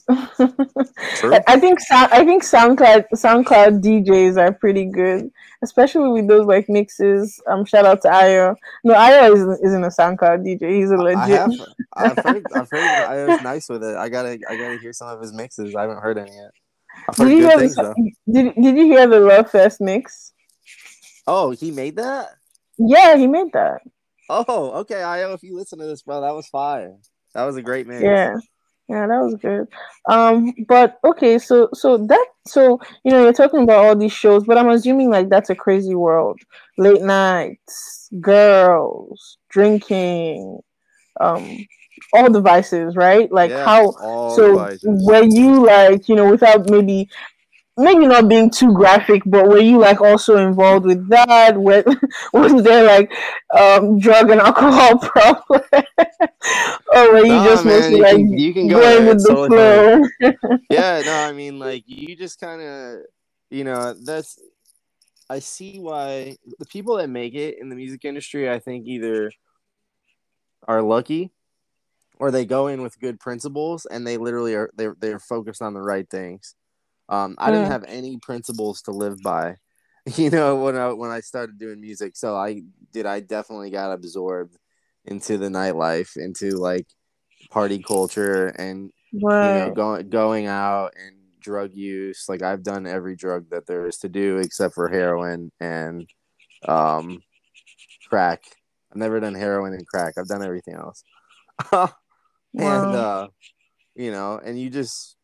True. I think I think SoundCloud SoundCloud D Js are pretty good, especially with those like mixes. Um, shout out to Ayo. No, Ayo isn't, isn't a SoundCloud D J. He's a I legit. have I've heard I've heard I was nice with it. I gotta I gotta hear some of his mixes. I haven't heard any yet. I've Did heard you good hear things the though. did, did you hear the Love Fest mix? Oh, he made that? Yeah, he made that. Oh, okay. I know if you listen to this, bro, that was fire. That was a great mix. Yeah. Yeah, that was good. Um, but okay, so so that so you know you're talking about all these shows, but I'm assuming like that's a crazy world. Late nights, girls, drinking, um, all the vices, right? Like Yeah, how all the so vices. were you like, you know, without maybe maybe not being too graphic, but were you like also involved with that? Where, was there like um, drug and alcohol problem, or were you Nah, just man, mostly you like can you can go going there. with It's the totally fine. flow? Yeah, no, I mean, like you just kind of, you know, that's I see why the people that make it in the music industry, I think either are lucky or they go in with good principles and they literally are they're they're focused on the right things. Um, I didn't Mm, have any principles to live by, you know, when I when I started doing music. So I did I definitely got absorbed into the nightlife, into like party culture and you know right. going going out and drug use. Like I've done every drug that there is to do except for heroin and um crack. I've never done heroin and crack. I've done everything else. and Wow. uh you know, and you just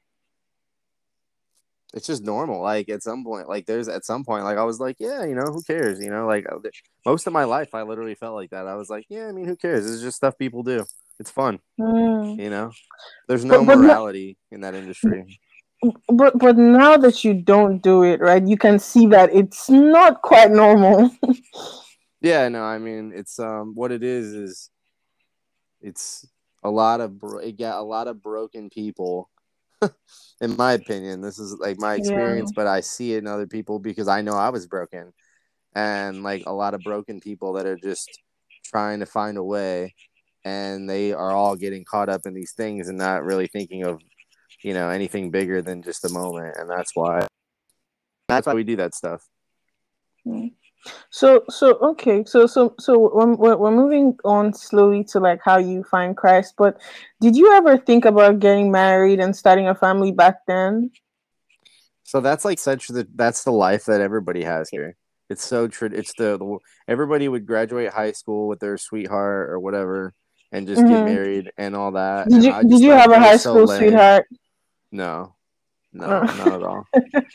it's just normal. Like at some point, like there's at some point, like I was like, yeah, you know, who cares? You know, like most of my life, I literally felt like that. I was like, yeah, I mean, who cares? It's just stuff people do. It's fun. Mm. You know, there's no But but no, morality in that industry. but but now that you don't do it, right? You can see that it's not quite normal. Yeah, no, I mean, it's um, what it is is it's a lot of bro- it got a lot of broken people. In my opinion, this is like my Yeah. experience, but I see it in other people because I know I was broken, and like a lot of broken people that are just trying to find a way. and they are all getting caught up in these things and not really thinking of, you know, anything bigger than just the moment. And that's why that's why we do that stuff. Mm. So, so okay, so so so we're, we're we're moving on slowly to like how you find Christ. But did you ever think about getting married and starting a family back then? So that's like such the that's the life that everybody has here. It's so true. It's the, the everybody would graduate high school with their sweetheart or whatever, and just get Mm-hmm. married and all that. Did And you I did just you thought have a that high was so school lame. sweetheart? No, No. no, not at all.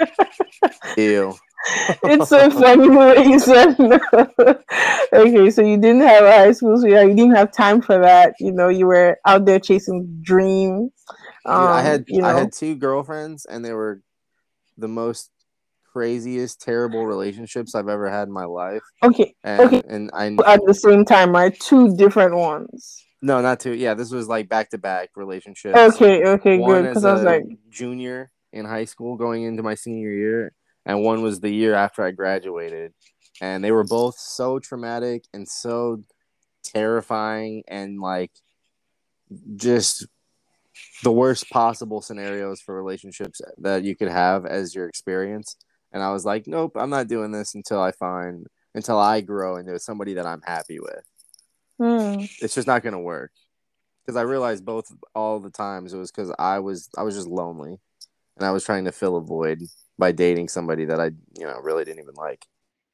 Ew. It's so funny the way you said no. Okay, so you didn't have a high school sweetheart. You didn't have time for that. You know, you were out there chasing dreams. Dude, I Um, had you I know. had two girlfriends, and they were the most craziest, terrible relationships I've ever had in my life. Okay, okay. And and I At the same time, right? Two different ones. no, not two. Yeah, this was like back to back relationships. Okay, okay, One good. as Because I was a like, junior in high school going into my senior year, and one was the year after I graduated. And they were both so traumatic and so terrifying and like just the worst possible scenarios for relationships that you could have as your experience. And I was like, nope, I'm not doing this until I find until I grow into somebody that I'm happy with. hmm. It's just not going to work. Because I realized both all the times it was because I was I was just lonely, and I was trying to fill a void by dating somebody that I you know really didn't even like.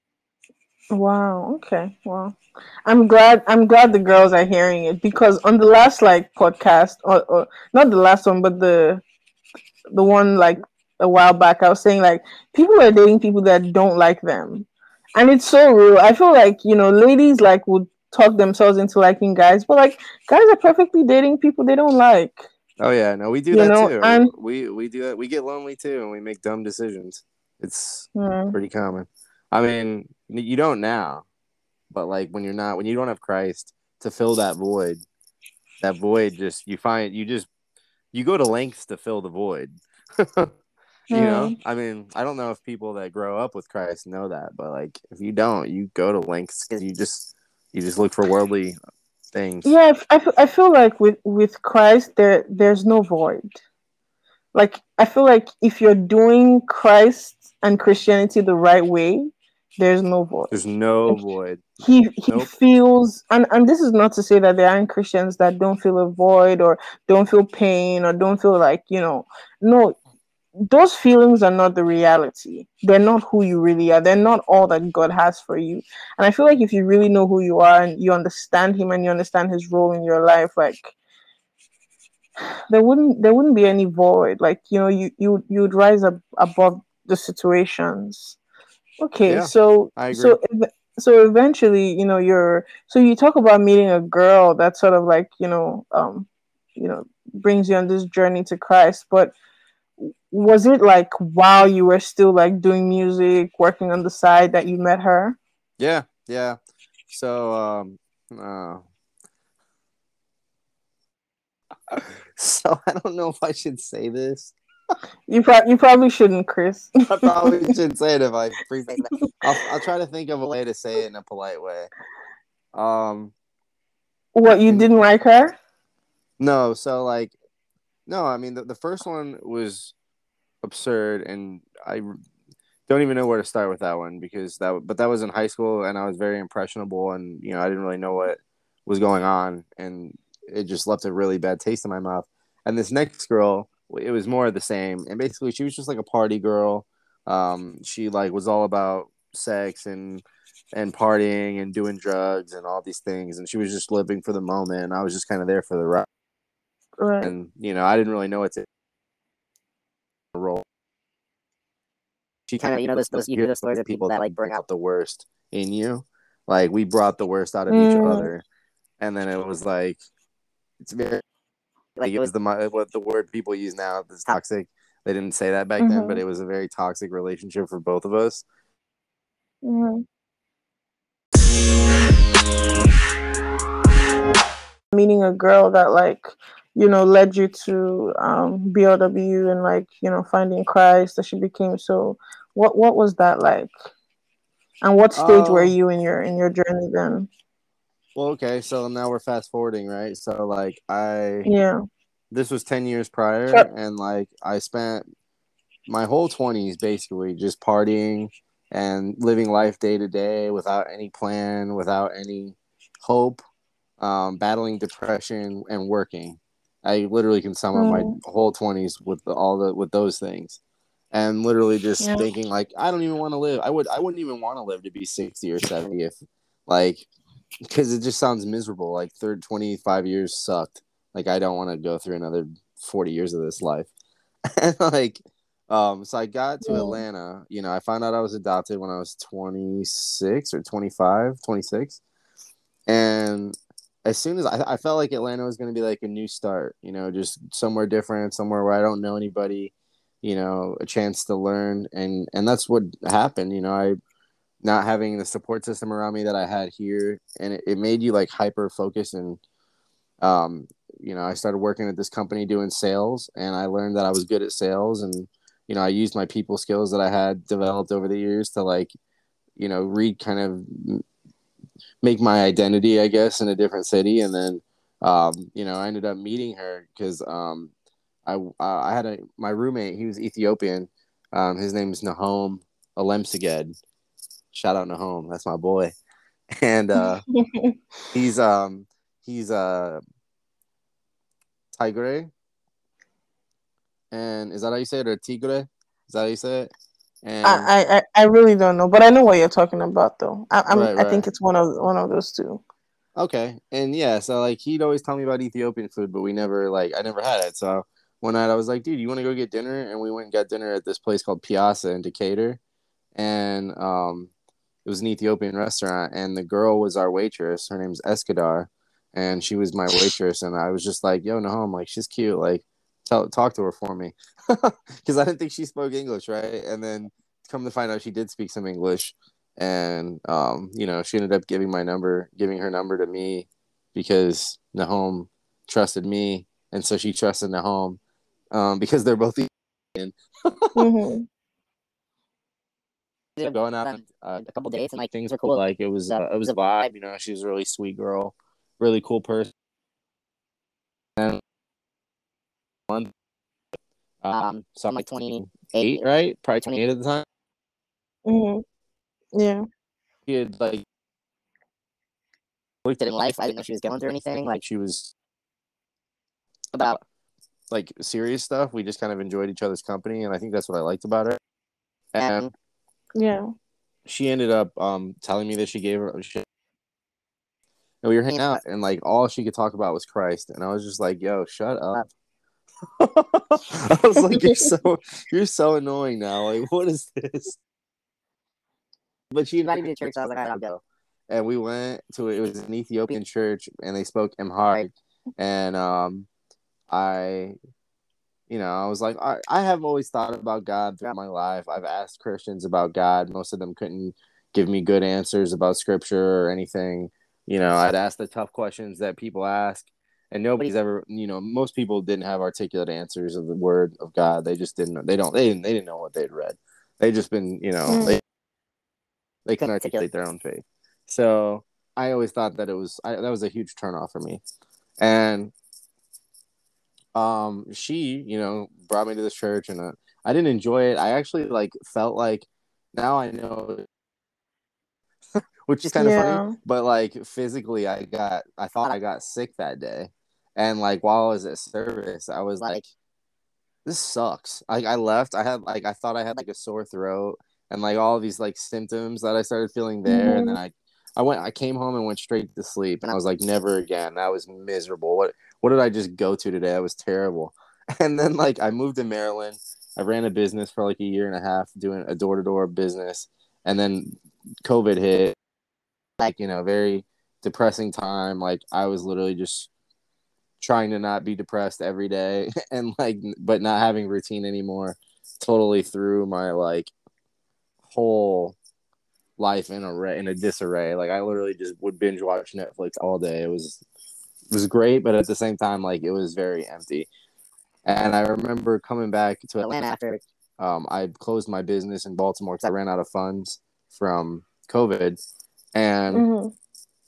Wow. Okay. Well, I'm glad. I'm glad the girls are hearing it because on the last like podcast, or, or not the last one, but the the one like a while back, I was saying like people are dating people that don't like them, and it's so real. I feel like you know, ladies like would talk themselves into liking guys, but like guys are perfectly dating people they don't like. Oh yeah, no, we do You that know, too. and We we do that. We get lonely too, and we make dumb decisions. It's mm, pretty common. I mean, you don't now, but like when you're not, when you don't have Christ to fill that void, that void just you find you just you go to lengths to fill the void. You know, mm. I mean, I don't know if people that grow up with Christ know that, but like if you don't, you go to lengths because you just you just look for worldly things. Yeah, I, f- I, f- I feel like with with Christ there there's no void. Like I feel like if you're doing Christ and Christianity the right way, there's no void. There's no Like void. he he Nope. feels, and and this is not to say that there aren't Christians that don't feel a void or don't feel pain or don't feel like, you know, no, those feelings are not the reality. They're not who you really are. They're not all that God has for you. And I feel like if you really know who you are and you understand him and you understand his role in your life, like there wouldn't there wouldn't be any void. Like, you know, you you you'd rise up above the situations. Okay, Yeah, so I agree. so ev- so eventually, you know, you're so you talk about meeting a girl that sort of like, you know, um, you know, brings you on this journey to Christ, but was it like while you were still like doing music, working on the side that you met her? Yeah, yeah. So, um, uh, so I don't know if I should say this. You pro- you probably shouldn't, Chris. I probably should say it if I pre-say that. I'll I'll try to think of a way to say it in a polite way. Um, What, you and didn't like her? no, so like, no, I mean the, the first one was absurd, and I don't even know where to start with that one because that, but that was in high school, and I was very impressionable, and you know I didn't really know what was going on, and it just left a really bad taste in my mouth. And this next girl, it was more of the same, and basically she was just like a party girl. Um, she like was all about sex and and partying and doing drugs and all these things, and she was just living for the moment. And I was just kind of there for the ride, Right. and you know I didn't really know what to roll. She kind of, you know, those, those you hear the stories of people that like bring out the worst in you. Like we brought the worst out of each Mm, other, and then it was like it's very like it was the what the word people use now is toxic. They didn't say that back then, but mm-hmm, it was a very toxic relationship for both of us. mm-hmm. Meeting a girl that like, you know, led you to um B L W and like, you know, finding Christ that she became so what what was that like? And what stage were Uh you in your in your journey then? Well, okay, so now we're fast forwarding, right? So like I Yeah. this was ten years prior, So, and like I spent my whole twenties basically just partying and living life day to day without any plan, without any hope, um, battling depression and working. I literally can sum up my mm, whole twenties with the, all the with those things, and literally just yeah. thinking like I don't even want to live. I would I wouldn't even want to live to be sixty or seventy if like because it just sounds miserable. Like third twenty-five years sucked. Like I don't want to go through another forty years of this life. And like um so I got to Mm, Atlanta, you know, I found out I was adopted when I was twenty-six or twenty-five, twenty-six. And as soon as I, I felt like Atlanta was going to be like a new start, you know, just somewhere different, somewhere where I don't know anybody, you know, a chance to learn. And, and that's what happened. You know, I, not having the support system around me that I had here, and it, it made you like hyper focused. And um, you know, I started working at this company doing sales, and I learned that I was good at sales, and you know, I used my people skills that I had developed over the years to like, you know, re kind of make my identity, I guess, in a different city. And then, um, you know, I ended up meeting her because um, I uh, I had a my roommate. He was Ethiopian. Um, his name is Nahom Alemseged. Shout out Nahom, that's my boy. And uh, he's um he's uh Tigre, and is that how you say it, or Tigre? Is that how you say it? And I, I, I really don't know, but I know what you're talking about, though. I, I'm right, I right. think it's one of one of those two. Okay. And yeah, so like he'd always tell me about Ethiopian food, but we never like I never had it. So one night I was like, dude, you want to go get dinner? And we went and got dinner at this place called Piazza in Decatur. And um it was an Ethiopian restaurant, and the girl was our waitress. Her name's Eskadar, and she was my waitress. And I was just like, yo, no, I'm like, she's cute. Like, tell talk to her for me. Because I didn't think she spoke English, right? And then come to find out she did speak some English. And um, you know, she ended up giving my number, giving her number to me because Nahom trusted me, and so she trusted Nahom um, because they're both Ethiopian. Mm-hmm. Going out on uh, a couple dates, and like things were cool. Like it was, uh, it was a vibe. You know, she was a really sweet girl, really cool person. And one, um, so I'm like twenty-eight, right? Probably twenty-eight at the time. Mm-hmm. Yeah. She had like looked at in life. I didn't know she was going through anything. Like she was about like serious stuff. We just kind of enjoyed each other's company, and I think that's what I liked about her. And Yeah. she ended up um, telling me that she gave her shit. And we were hanging out, and like all she could talk about was Christ, and I was just like, "Yo, shut up." I was like, "You're so you're so annoying now. Like, what is this?" But she invited me to church. So I was like, "I'll go." And we went to it. It was an Ethiopian church, and they spoke Amharic. And um, I you know, I was like, I, I have always thought about God throughout my life. I've asked Christians about God. Most of them couldn't give me good answers about scripture or anything. You know, I'd ask the tough questions that people ask, and nobody's ever, you know, most people didn't have articulate answers of the word of God. They just didn't, they don't, they didn't, they didn't know what they'd read. They just been, you know, they, they couldn't articulate their own faith. So I always thought that it was, I, that was a huge turnoff for me. And um she you know brought me to this church, and uh, I didn't enjoy it. I actually like felt like now I know, which is kind of funny, Yeah. but like physically I got I thought I got sick that day. And like while I was at service I was like, this sucks. Like I left, I had like I thought I had like a sore throat and like all these like symptoms that I started feeling there. And then Mm-hmm. I I went I came home and went straight to sleep, and I was like, never again. That was miserable. What what did I just go to today? That was terrible. And then like I moved to Maryland. I ran a business for like a year and a half doing a door-to-door business, and then COVID hit. Like, you know, very depressing time. Like I was literally just trying to not be depressed every day and like but not having routine anymore totally threw my like whole life in a in a disarray. Like I literally just would binge watch Netflix all day. It was it was great, but at the same time like it was very empty. And I remember coming back to Atlanta after um, I closed my business in Baltimore because I ran out of funds from COVID, and Mm-hmm.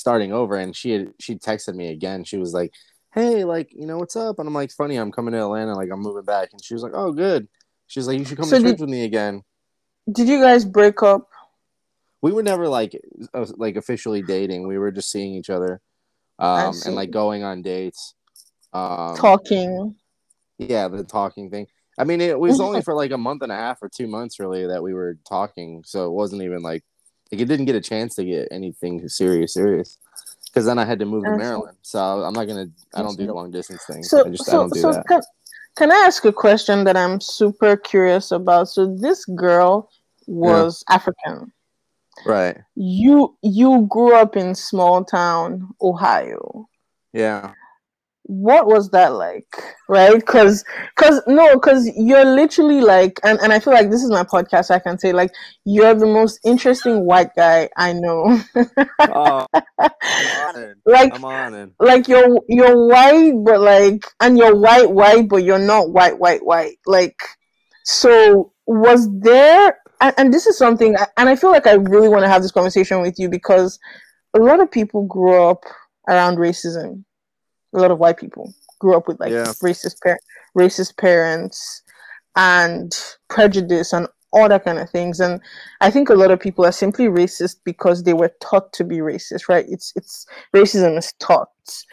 starting over, and she had she texted me again. She was like, "Hey, like, you know, what's up?" And I'm like, "Funny, I'm coming to Atlanta. Like, I'm moving back." And she was like, "Oh, good." She's like, "You should come to So church did with me again." did you guys break up? We were never like uh, like officially dating. We were just seeing each other, I um, and see. like going on dates. Um, Talking. yeah, the talking thing. I mean, it was only for like a month and a half or two months really that we were talking, so it wasn't even like like it didn't get a chance to get anything serious, serious. Because then I had to move to I see. Maryland, so I'm not gonna. I I don't do see. long distance things. So I just I so don't do so that. can can I ask a question that I'm super curious about? So this girl Yeah. was African. Right. You you grew up in small town Ohio. Yeah. What was that like, right? Because because no, because you're literally like, and, and I feel like this is my podcast, I can say, like, you're the most interesting white guy I know. Oh, I'm honored. like I'm honored. like you're you're white, but like, and you're white white, but you're not white white white, like. So was there, and, and this is something, and I feel like I really want to have this conversation with you, because a lot of people grew up around racism. A lot of white people grew up with like Yeah. racist par- racist parents and prejudice and all that kind of things. And I think a lot of people are simply racist because they were taught to be racist, right? It's it's racism is taught.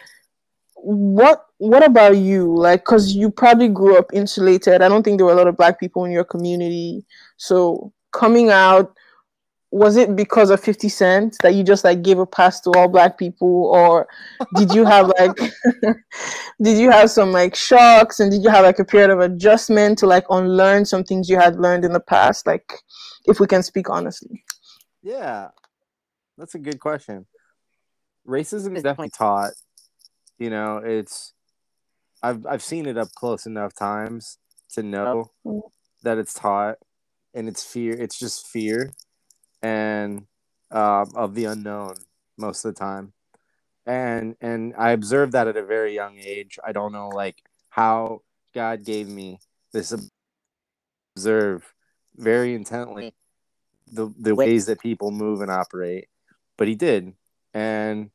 What what about you? Like, because you probably grew up insulated. I don't think there were a lot of black people in your community. So coming out, was it because of fifty Cent that you just like gave a pass to all black people, or did you have like did you have some like shocks, and did you have like a period of adjustment to like unlearn some things you had learned in the past, like, if we can speak honestly? Yeah. That's a good question. Racism is definitely taught. You know, it's I've I've seen it up close enough times to know Mm. that it's taught, and it's fear. It's just fear and um, of the unknown most of the time. And and I observed that at a very young age. I don't know like how God gave me this observe very intently the the ways that people move and operate, but He did, and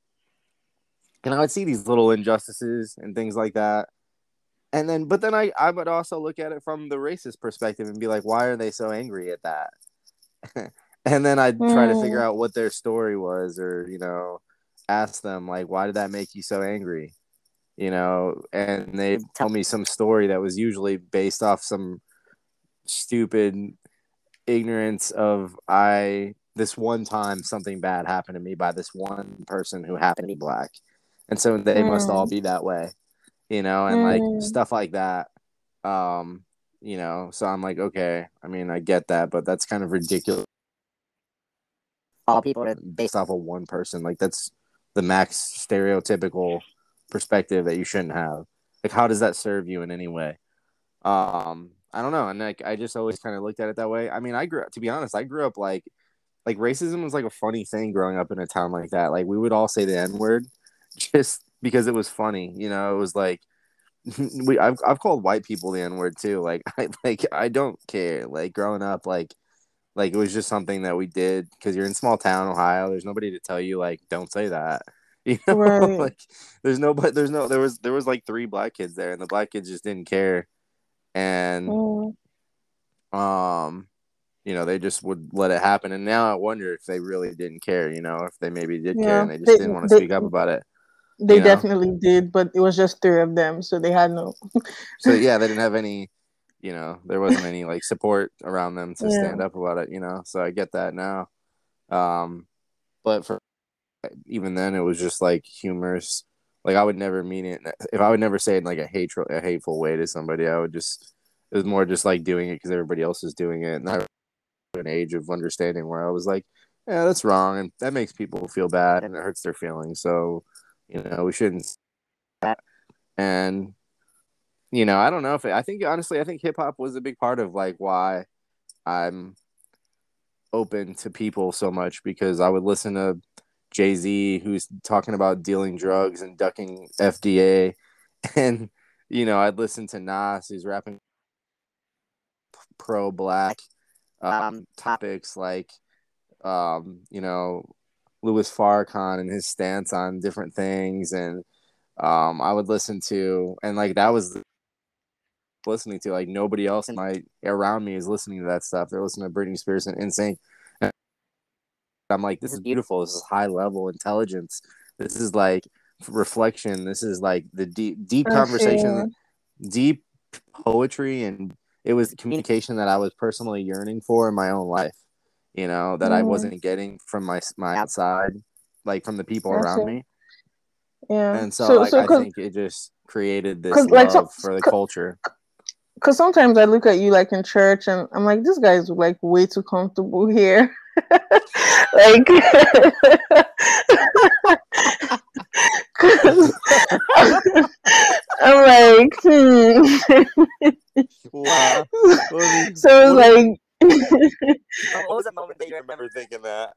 and I would see these little injustices and things like that. And then, but then I, I would also look at it from the racist perspective and be like, why are they so angry at that? And then I'd try to figure Mm. out what their story was, or, you know, ask them, like, why did that make you so angry? You know, and they tell me some story that was usually based off some stupid ignorance of I, this one time something bad happened to me by this one person who happened to be black. And so they must all Mm. be that way, you know, and like Mm. stuff like that. Um, you know, so I'm like, okay, I mean, I get that, but that's kind of ridiculous. All people are based off of one person. Like that's the max stereotypical perspective that you shouldn't have. Like, how does that serve you in any way? Um, I don't know. And like, I just always kind of looked at it that way. I mean, I grew up, to be honest, I grew up like, like racism was like a funny thing growing up in a town like that. Like we would all say the N word just because it was funny. You know, it was like, we I've I've called white people the N word too. Like I like I don't care. Like growing up, like like it was just something that we did because you're in small town Ohio. There's nobody to tell you like don't say that. You know, Right. like there's nobody. There's no. There was there was like three black kids there, and the black kids just didn't care. And Mm. um, you know, they just would let it happen. And now I wonder if they really didn't care. You know, if they maybe did care Yeah, and they just they didn't want to they speak up about it. they You know, definitely did, but it was just three of them, so they had no. so yeah, they didn't have any, you know, there wasn't any like support around them to Yeah. stand up about it, you know. So I get that now. Um, but for even then, it was just like humorous. Like I would never mean it. If I would never say it in like a hateful, a hateful way to somebody, I would just. It was more just like doing it because everybody else is doing it, and I was at an age of understanding where I was like, yeah, that's wrong, and that makes people feel bad, and it hurts their feelings. So, you know, we shouldn't. And you know, I don't know if it, I think honestly, I think hip hop was a big part of like why I'm open to people so much because I would listen to Jay-Z who's talking about dealing drugs and ducking F D A, and you know, I'd listen to Nas who's rapping pro-black um, topics like um, you know, Louis Farrakhan and his stance on different things, and um, I would listen to, and like that was listening to like nobody else in my around me is listening to that stuff. They're listening to Britney Spears and N Sync. And I'm like, this is beautiful. This is high level intelligence. This is like reflection. This is like the deep deep I see. conversation, deep poetry, and it was communication that I was personally yearning for in my own life. You know, that I Mm, wasn't getting from my my outside, like from the people I around see. me. Yeah. And so So like so I cause, think it just created this cause like so love for the culture. because sometimes I look at you like in church and I'm like, this guy's like way too comfortable here. Like, cause I'm like, hmm. Wow. What is, So it's what is, like, what was that moment that you remember thinking that?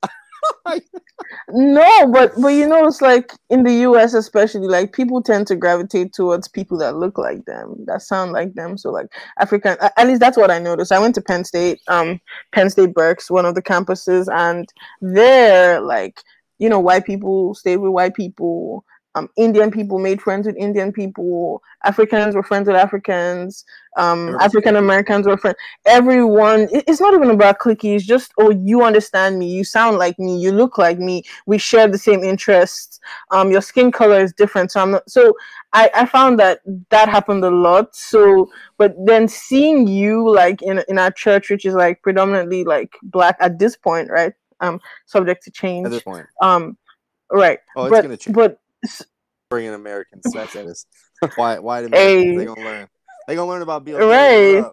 no, but but you know, it's like in the U S especially, like people tend to gravitate towards people that look like them, that sound like them. So like African, a- at least that's what I noticed. I went to Penn State, um, Penn State Berks, one of the campuses, and there, like you know, white people stayed with white people. Um, Indian people made friends with Indian people. Africans were friends with Africans. Um, Everybody's African clicky. Americans were friends. Everyone, it- it's not even about clicky. It's just, oh, you understand me, you sound like me, you look like me, we share the same interests. Um your skin color is different, so I'm not, so i i found that that happened a lot. So but then seeing you like in in our church, which is like predominantly like black at this point, right? Um subject to At this change. point. um right. Oh, it's but gonna change. but Bringing American sex at us. white white Americans, they a gonna learn. They gonna learn about Bill Gates. What right. up?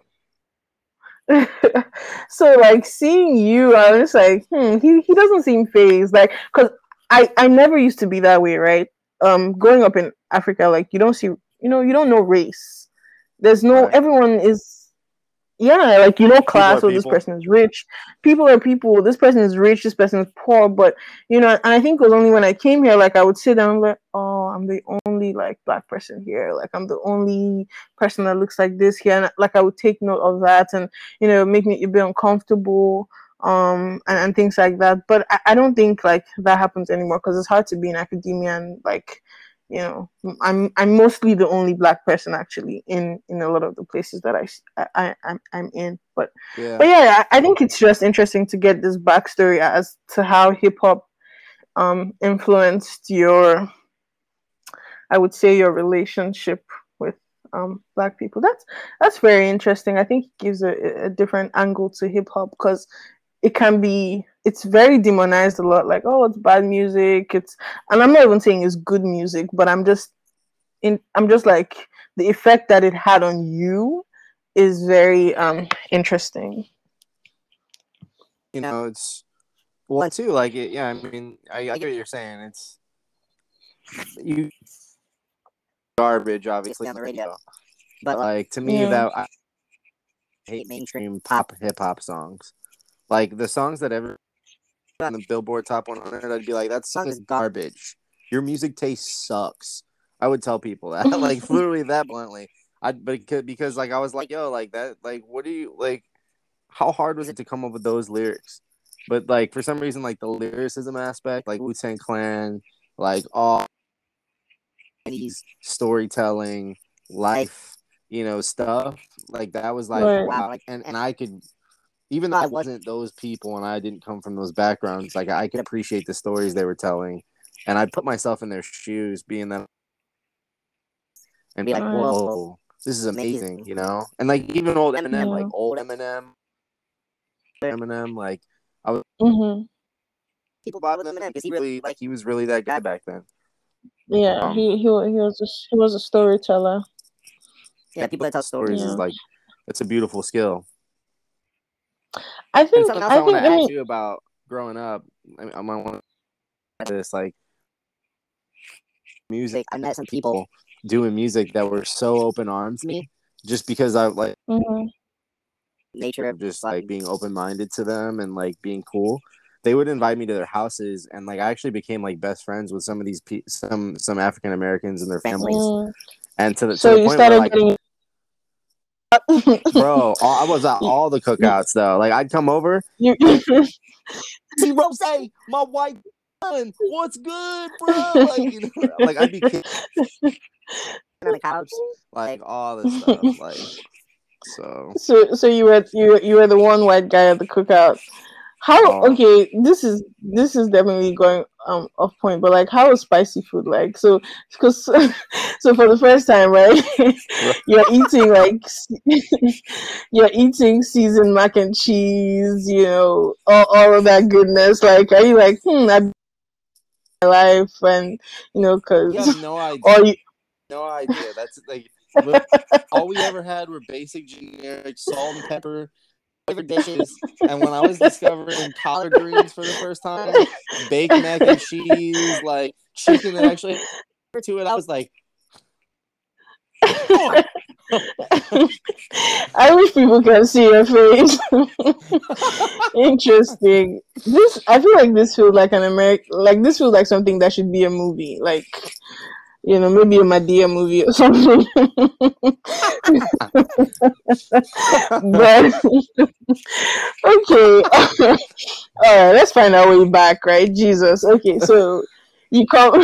So like seeing you, I was like, hmm, he, he doesn't seem phased. Like, cause I I never used to be that way, right? Um, growing up in Africa, like you don't see, you know, you don't know race. There's no, Right. everyone is, yeah, like you know People are class, or this people. person is rich. People are people. This person is rich. This person is poor. But you know, and I think it was only when I came here, like I would sit down, like, oh, I'm the only like black person here. Like I'm the only person that looks like this here, and like I would take note of that, and you know, make me a bit uncomfortable, um, and, and things like that. But I, I don't think like that happens anymore because it's hard to be in academia and like you know i'm i'm mostly the only black person actually in in a lot of the places that i i, I i'm, I'm in. but Yeah. but yeah, I, I think it's just interesting to get this backstory as to how hip-hop um influenced your, I would say, your relationship with um black people. That's that's very interesting. I think it gives a, a different angle to hip-hop because it can be, it's very demonized a lot, like, oh, it's bad music, it's, and I'm not even saying it's good music, but i'm just in I'm just like, the effect that it had on you is very um interesting. You know, it's one too. Like it, yeah. I mean, I, I get what you're saying. It's you garbage, obviously on the radio, but like to me, Yeah. that I hate mainstream pop hip hop songs. Like the songs that ever on the Billboard Top one hundred, I'd be like, that song is garbage. Your music taste sucks. I would tell people that, like literally that bluntly. I but because like I was like, yo, like that, like what do you like? How hard was it to come up with those lyrics? But like for some reason, like the lyricism aspect, like Wu-Tang Clan, like all these storytelling, life, you know, stuff, like that was like Right. wow. Like, and and I could, even though I wasn't those people and I didn't come from those backgrounds, like I could appreciate the stories they were telling, and I put myself in their shoes, being them, and be like, Right. whoa, this is amazing, you know. And like even old Eminem, like Yeah. old Eminem, Eminem, like I was Mm-hmm. people vibe with Eminem because he really like he was really that guy back then. Yeah, Um, he he wa- he was a, he was a storyteller. yeah, people that tell stories Yeah. is like it's a beautiful skill. I And think something else I I want to think I ask mean you about growing up, I, mean, I might want to this like music. I met some people doing music that were so open arms to me, just because I like mhm. nature of just like being open minded to them and like being cool. They would invite me to their houses, and like I actually became like best friends with some of these pe- some some African Americans and their families, Mm. and to the to So the you point where started like, getting bro, all, I was at all the you, cookouts though. Like I'd come over, you and see Rose, my wife. what's good, bro? Like, you know, like I'd be kidding on the couch, like all this stuff, like so. So, so you were you you were the one white guy at the cookout. How Uh, okay? This is this is definitely going um off point, but like, how is spicy food like? So, because so for the first time, right? You're eating like you're eating seasoned mac and cheese, you know, all, all of that goodness. Like, are you like, hmm, I my life, and you know, you because have no idea. or you No idea. That's like all we ever had were basic, generic salt and pepper flavored dishes. And when I was discovering collard greens for the first time, baked mac and cheese, like chicken that actually had to it, I was like, oh. I wish people can see your face. Interesting. This I feel like this feels like an American, like this feels like something that should be a movie, like, you know, maybe a Madea movie or something. But okay, all right. Let's find our way back, right? Jesus. Okay, so you come.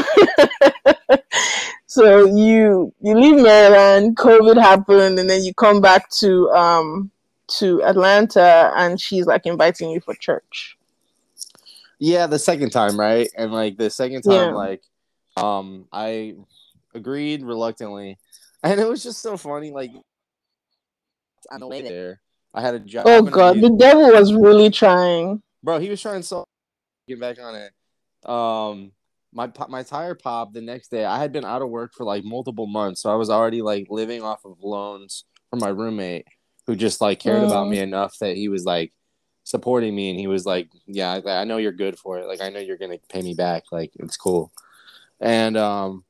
So you you leave Maryland, COVID happened, and then you come back to um to Atlanta, and she's like inviting you for church. Yeah, the second time, right? And like the second time, Yeah. like um I agreed reluctantly. And it was just so funny, like on the way there. I had a job. Oh God, the devil was really trying. Bro, he was trying so get back on it. Um my my tire popped the next day. I had been out of work for like multiple months, so I was already like living off of loans from my roommate who just like cared mm. about me enough that he was like supporting me, and he was like, yeah, I, I know you're good for it. Like, I know you're going to pay me back. Like, it's cool. And, um,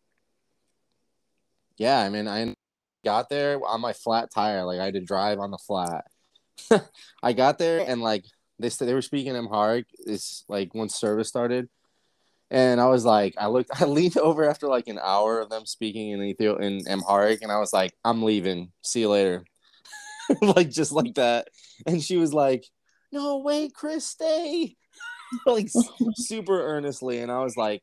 yeah, I mean, I got there on my flat tire. Like, I had to drive on the flat. I got there, and like, they they were speaking Amharic. It's like once service started. And I was like, I looked, I leaned over after like an hour of them speaking in Ethio- in Amharic, and I was like, I'm leaving. See you later. Like, just like that. And she was like, no, wait, Chris, stay. Like, super earnestly. And I was like,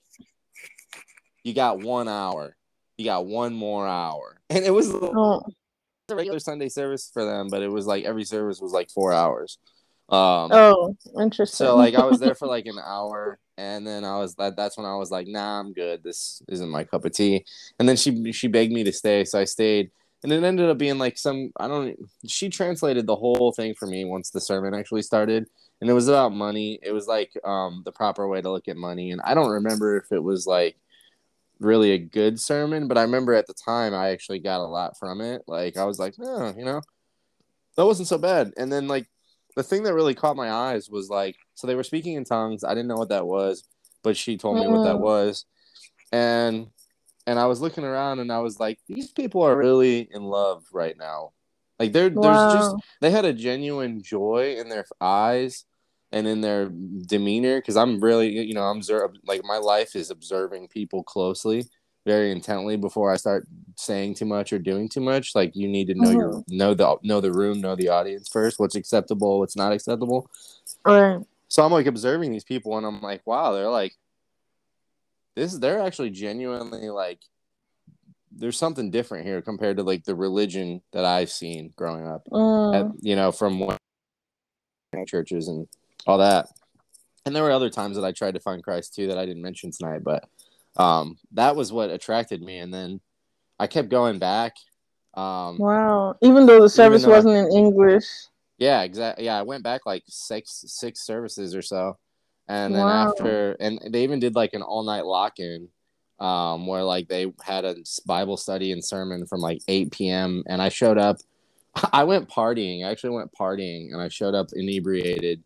you got one hour. You got one more hour. And it was oh. a regular Sunday service for them, but it was like every service was like four hours. Um, oh, interesting. So, like, I was there for like an hour. And then I was that. That's when I was like, nah, I'm good. This isn't my cup of tea. And then she she begged me to stay. So I stayed. And it ended up being like some, I don't, she translated the whole thing for me once the sermon actually started. And it was about money. It was like um, the proper way to look at money. And I don't remember if it was like really a good sermon, but I remember at the time I actually got a lot from it. Like, I was like, oh, you know, that wasn't so bad. And then like the thing that really caught my eyes was like, so they were speaking in tongues. I didn't know what that was, but she told me mm. what that was. And And I was looking around and I was like, these people are really in love right now. Like, they're, wow. there's just, they had a genuine joy in their eyes and in their demeanor. Cause I'm really, you know, I'm like, my life is observing people closely, very intently before I start saying too much or doing too much. Like, you need to know mm-hmm. your, know the, know the room, know the audience first, what's acceptable, what's not acceptable. Right. So I'm like observing these people and I'm like, wow, they're like, This they're actually genuinely like there's something different here compared to like the religion that I've seen growing up, mm. at, you know, from churches and all that. And there were other times that I tried to find Christ too that I didn't mention tonight, but um, that was what attracted me. And then I kept going back. Um, wow! Even though the service though wasn't I, in English. Yeah, exactly. Yeah, I went back like six six services or so. And then wow. after, and they even did like an all night lock in, um, where like they had a Bible study and sermon from like eight p.m. And I showed up. I went partying. I actually went partying, and I showed up inebriated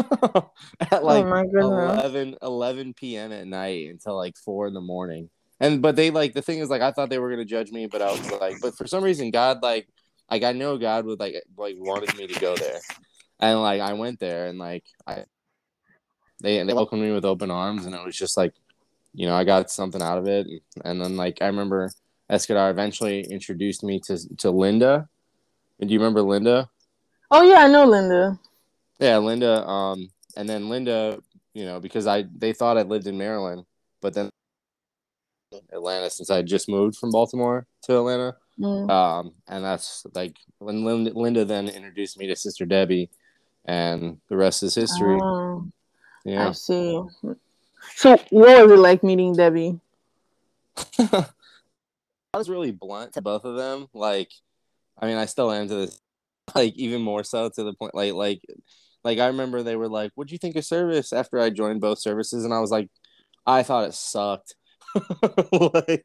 at like oh eleven p.m. at night until like four in the morning. And but they like the thing is like I thought they were gonna judge me, but I was like, but for some reason God like like I know God would like like wanted me to go there, and like I went there and like I. They they welcomed me with open arms, and it was just like, you know, I got something out of it. And then like I remember Escadar eventually introduced me to to Linda. And do you remember Linda? Oh yeah, I know Linda. Yeah, Linda. Um, and then Linda you know, because I they thought I lived in Maryland, but then Atlanta since I just moved from Baltimore to Atlanta. Mm. Um, and that's like when Linda, Linda then introduced me to Sister Debbie, and the rest is history. Oh, I Yeah. see. So, what was it like meeting Debbie? I was really blunt to both of them. Like, I mean, I still am to this, like, even more so to the point, like, like, like I remember they were like, "What'd you think of service?" After I joined both services, and I was like, "I thought it sucked." Like,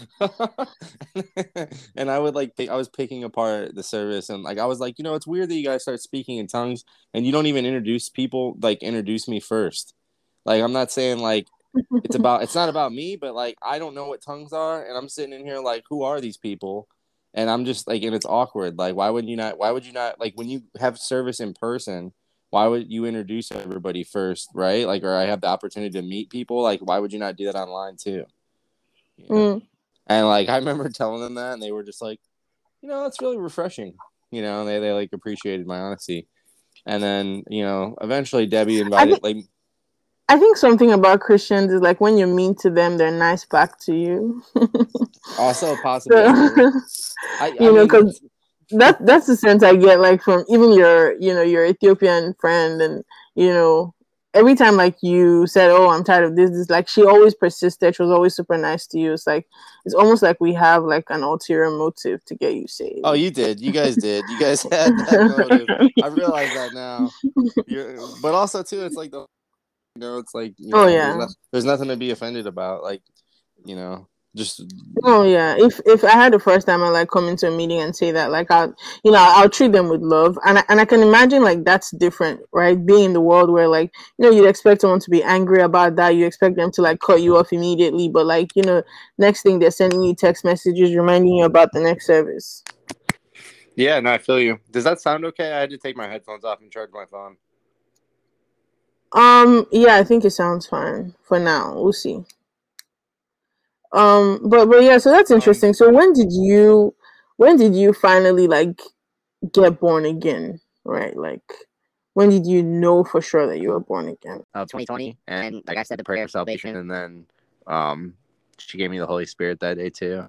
and I would like, pick, I was picking apart the service, and like, I was like, you know, it's weird that you guys start speaking in tongues, and you don't even introduce people, like, introduce me first. Like, I'm not saying like it's about it's not about me, but like I don't know what tongues are, and I'm sitting in here like, who are these people? And I'm just like, and it's awkward. Like, why would you not? Why would you not? Like, when you have service in person, why would you introduce everybody first, right? Like, or I have the opportunity to meet people. Like, why would you not do that online too? You know? Mm. And like, I remember telling them that, and they were just like, you know, that's really refreshing. You know, and they they like appreciated my honesty. And then, you know, eventually Debbie I invited think like I think something about Christians is like when you're mean to them, they're nice back to you. also possibly So, true. I I you know, mean because that that's the sense I get, like from even your, you know, your Ethiopian friend, and you know, every time like you said, "Oh, I'm tired of this," this like she always persisted. She was always super nice to you. It's like it's almost like we have like an ulterior motive to get you Oh, saved. you did. You guys did. You guys had that motive. I realize that now. You're, but also too, it's like the, you know, it's like you Oh know, there's yeah. not, there's nothing to be offended about. Like, you know, just Oh yeah. If if I had the first time I like come into a meeting and say that, like I'll, you know, I'll treat them with love, and I, and I can imagine like that's different, right? Being in the world where like you know you'd expect someone to be angry about that, you expect them to like cut you off immediately, but like you know, next thing they're sending you text messages reminding you about the next service. yeah. No, I feel you. Does that sound okay? I had to take my headphones off and charge my phone. Um, yeah, I think it sounds fine for now. We'll see. Um, but but yeah, so that's Um, interesting. So when did you when did you finally like get born again, right? Like, when did you know for sure that you were born again? of twenty twenty, and like I said, the prayer of salvation, and then um, she gave me the Holy Spirit that day too.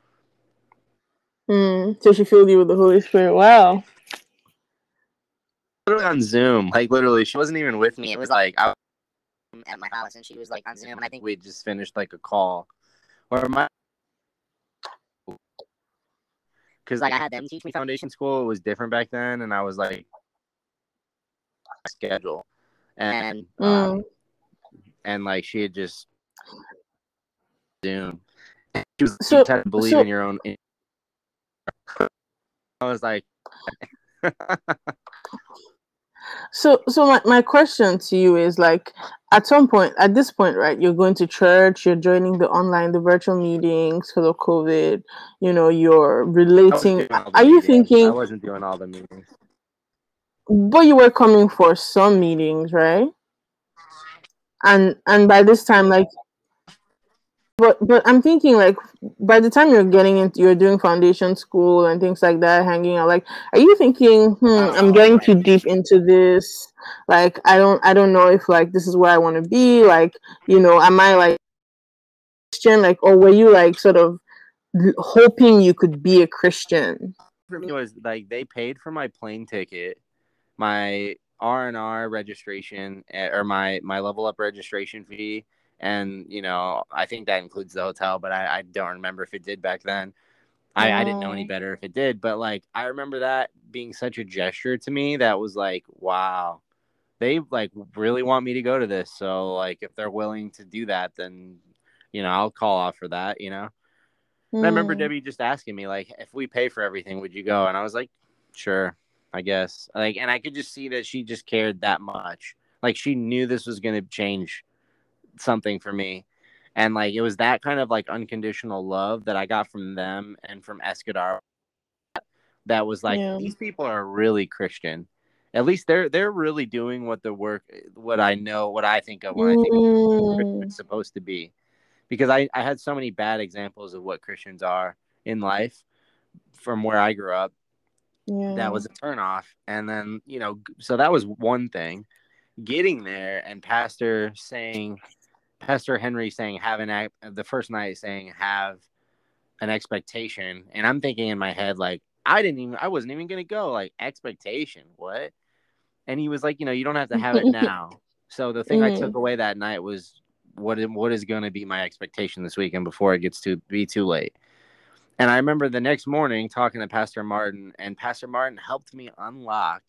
Hmm. So she filled you with the Holy Spirit. Wow. Literally on Zoom, like literally, she wasn't even with me. It was like I was at my house, and she was like on Zoom, and I think we just finished like a call, or my because like I had them teach me foundation school. It was different back then, and I was like schedule, and um, Mm. and like she had just Zoom. She was you So had to believe in so your own. I was like, so so my, my question to you is like, at some point, at this point, right, you're going to church, you're joining the online, the virtual meetings because of COVID, you know, you're I was relating. doing all the Are you meetings. I thinking, wasn't doing all the meetings. but you were coming for some meetings, right? And and by this time, like, But but I'm thinking like by the time you're getting into you're doing foundation school and things like that, hanging out, like are you thinking, hmm, I'm Oh, getting too deep into this? Like I don't I don't know if like this is where I want to be. Like, you know, am I like Christian? Like, or were you like sort of l- hoping you could be a Christian? for me, it was like they paid for my plane ticket, my R and R registration, eh, or my my level up registration fee, and you know I think that includes the hotel, but I, I don't remember if it did back then. I, I didn't know any Oh, better if it did, but like I remember that being such a gesture to me that was like, wow, they like really want me to go to this. So like if they're willing to do that, then you know I'll call off for that, you know. And I remember hmm, Debbie just asking me, like, if we pay for everything, would you go? And I was like, sure, I guess. Like, and I could just see that she just cared that much. Like, she knew this was going to change something for me. And like, it was that kind of like unconditional love that I got from them and from Escadar that was like, yeah. these people are really Christian. At least they're they're really doing what the work, what I know, what I think of when I think of Christian Mm, is supposed to be, because I, I had so many bad examples of what Christians are in life from where I grew up. That yeah. was a turnoff. And then, you know, so that was one thing. getting there and Pastor saying, Pastor Henry saying, have an act, the first night saying, have an expectation. And I'm thinking in my head, like, I didn't even, I wasn't even going to go. Like, expectation, what? And he was like, you know, you don't have to have it now. So the thing I took Mm. away that night was what, what is going to be my expectation this weekend before it gets to be too late. And I remember the next morning talking to Pastor Martin, and Pastor Martin helped me unlock.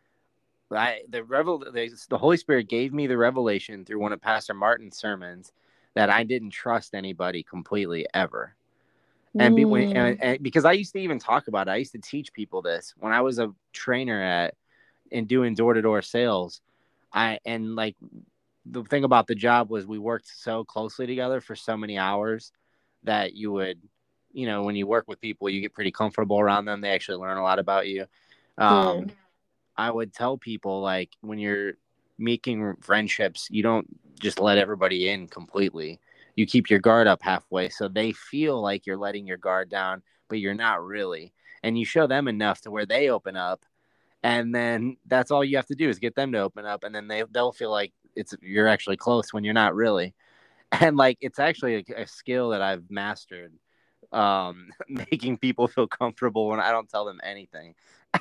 I, the, revel, the, the Holy Spirit gave me the revelation through one of Pastor Martin's sermons that I didn't trust anybody completely ever. And, be, when, and, Mm. and because I used to even talk about it, I used to teach people this when I was a trainer at and doing door to door sales. I and like the thing about the job was we worked so closely together for so many hours that you would, you know, when you work with people, you get pretty comfortable around them. They actually learn a lot about you. Um, Yeah. I would tell people, like, when you're making friendships, you don't just let everybody in completely. You keep your guard up halfway so they feel like you're letting your guard down, but you're not really. And you show them enough to where they open up. And then that's all you have to do is get them to open up. And then they, they'll feel like it's you're actually close when you're not really. And like, it's actually a, a skill that I've mastered, um, making people feel comfortable when I don't tell them anything.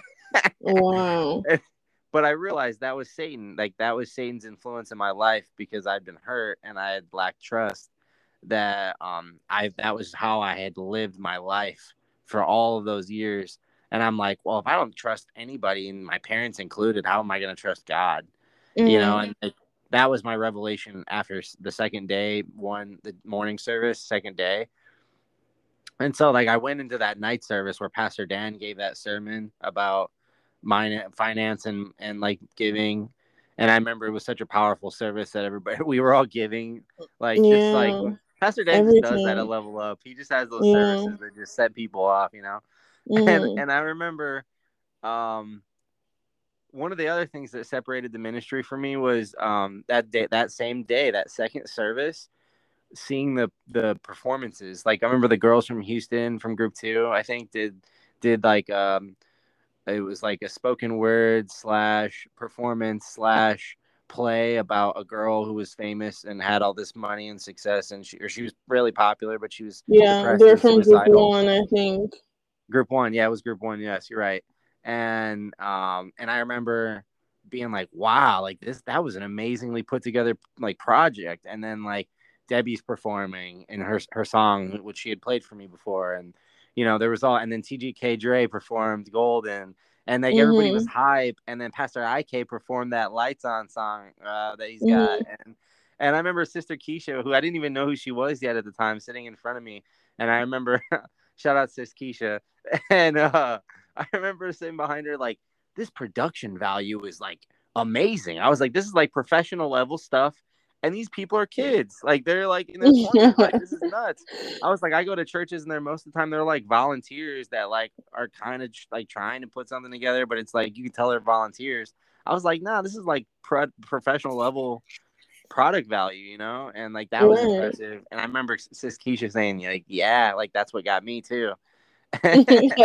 Wow. But I realized that was Satan. Like, that was Satan's influence in my life because I'd been hurt and I had lacked trust. That um, I that was how I had lived my life for all of those years. And I'm like, well, if I don't trust anybody, and my parents included, how am I going to trust God? You know, Mm. and like, that was my revelation after the second day, one the morning service, second day. And so, like, I went into that night service where Pastor Dan gave that sermon about mine, finance, and and like giving. And I remember it was such a powerful service that everybody we were all giving, like, just like Yeah. Pastor Dan just does that a Everything. level up. He just has those Yeah. services that just set people off, you know. And Mm. and I remember, um, one of the other things that separated the ministry for me was um that day, that same day, that second service, seeing the the performances. Like, I remember the girls from Houston from group two, I think, did did like um it was like a spoken word slash performance slash play about a girl who was famous and had all this money and success, and she or she was really popular, but she was Yeah, depressed they're and from group suicidal. one, I think. Group one, yeah, it was group one. Yes, you're right. And um, and I remember being like, wow, like this, that was an amazingly put together like project. And then like Debbie's performing in her her song, which she had played for me before, and you know there was all, and then T G K Dre performed Golden, and like everybody was Mhm. hype, and then Pastor I K performed that Lights On song uh, that he's got, Mhm. and and I remember Sister Keisha, who I didn't even know who she was yet at the time, sitting in front of me, and I remember shout out Sis Keisha. And uh, I remember sitting behind her like, this production value is like amazing. I was like, this is like professional level stuff. And these people are kids. Like, they're like in their twenties. Like, this is nuts. I was like, I go to churches and they're most of the time they're like volunteers that like are kind of like trying to put something together, but it's like you can tell they're volunteers. I was like, nah, this is like pro- professional level product value, you know? And like that was Right. impressive. And I remember Sis Keisha saying, like, yeah, like that's what got me too. And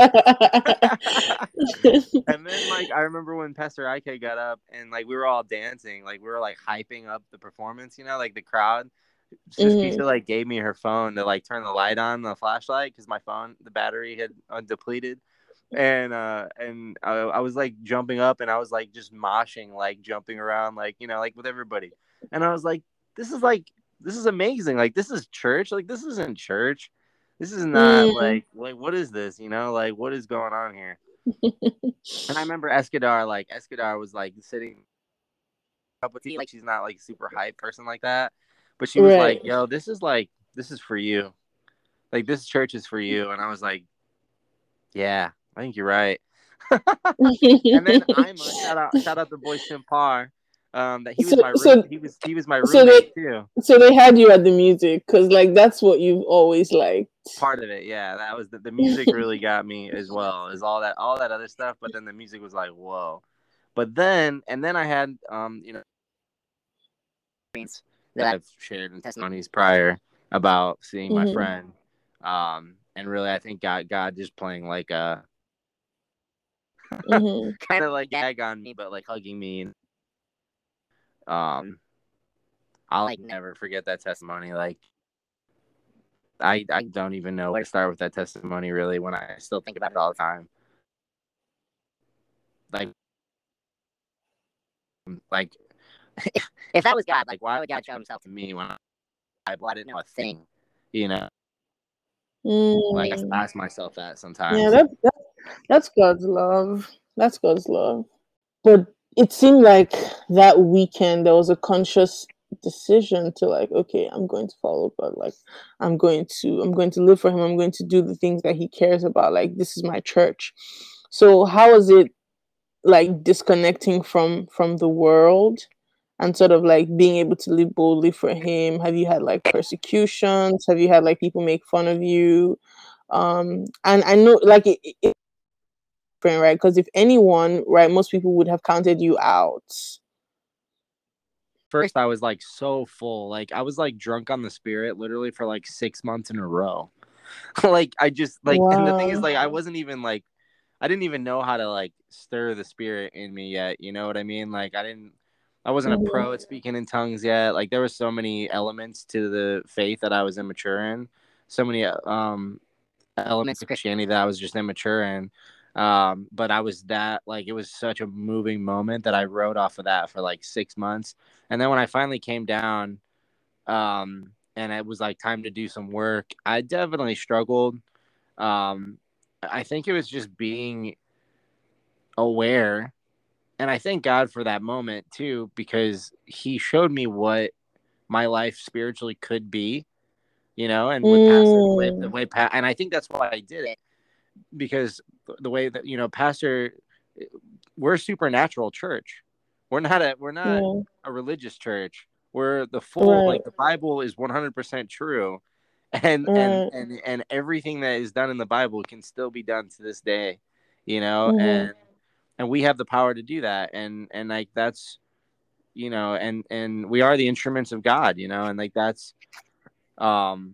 then like I remember when Pastor Ike got up and like we were all dancing, like we were like hyping up the performance, you know, like the crowd. Sis Mhm. Keisha like gave me her phone to like turn the light on, the flashlight, because my phone, the battery had uh, depleted. And uh and I, I was like jumping up and I was like just moshing, like jumping around, like, you know, like with everybody. And I was like, this is like this is amazing. Like, this is church. Like, this isn't church. This is not Mm. like like what is this? You know, like what is going on here? And I remember Escadar, like Escadar was like sitting up with tea, like she's not like super hype person like that, but she was Right. like, "Yo, this is like this is for you. Like, this church is for you." And I was like, "Yeah, I think you're right." And then I'm a shout out shout out the boy Simpar. Um, that he so was my room. so He was he was my so they roommate too. so they had you at the music because like that's what you've always liked. Part of it, yeah. That was the, the music really got me as well as all that all that other stuff. But then the music was like, whoa. But then and then I had um you know that I've shared in testimonies prior about seeing my Mhm. friend. Um, and really, I think God, God just playing like a Mhm. kind of like gag on me, but like hugging me. And Um, I'll like never forget that testimony. Like, I I don't even know where to start with that testimony. Really, when I still think about it all the time. Like, like if, if that was God, like, why would God show Himself to me when I, I didn't know a thing? You know, Mm. like I ask myself that sometimes. Yeah, that, that that's God's love. That's God's love. But it seemed like that weekend there was a conscious decision to like, okay, I'm going to follow God. Like, I'm going to, I'm going to live for Him. I'm going to do the things that He cares about. Like, this is my church. So, how was it like disconnecting from from the world and sort of like being able to live boldly for Him? Have you had like persecutions? Have you had like people make fun of you? Um, and I know like it, it right? Because if anyone, right, most people would have counted you out. First, I was like so full, like I was like drunk on the Spirit, literally for like six months in a row. Like I just like, wow. And the thing is, like, I wasn't even like, I didn't even know how to like stir the Spirit in me yet. You know what I mean? Like I didn't, I wasn't mm-hmm. a pro at speaking in tongues yet. Like there were so many elements to the faith that I was immature in. So many um elements of Christianity that I was just immature in. Um, but I was that, like, it was such a moving moment that I rode off of that for like six months. And then when I finally came down, um, and it was like time to do some work, I definitely struggled. Um, I think it was just being aware. And I thank God for that moment too, because He showed me what my life spiritually could be, you know, and with mm. Pastor, the way, the way, pa- and I think that's why I did it. Because the way that, you know, Pastor, we're a supernatural church. We're not a we're not yeah. a religious church. We're the full right. like the Bible is one hundred percent true, and right. and and and everything that is done in the Bible can still be done to this day, you know, mm-hmm. and and we have the power to do that, and and like that's, you know, and and we are the instruments of God, you know, and like that's um.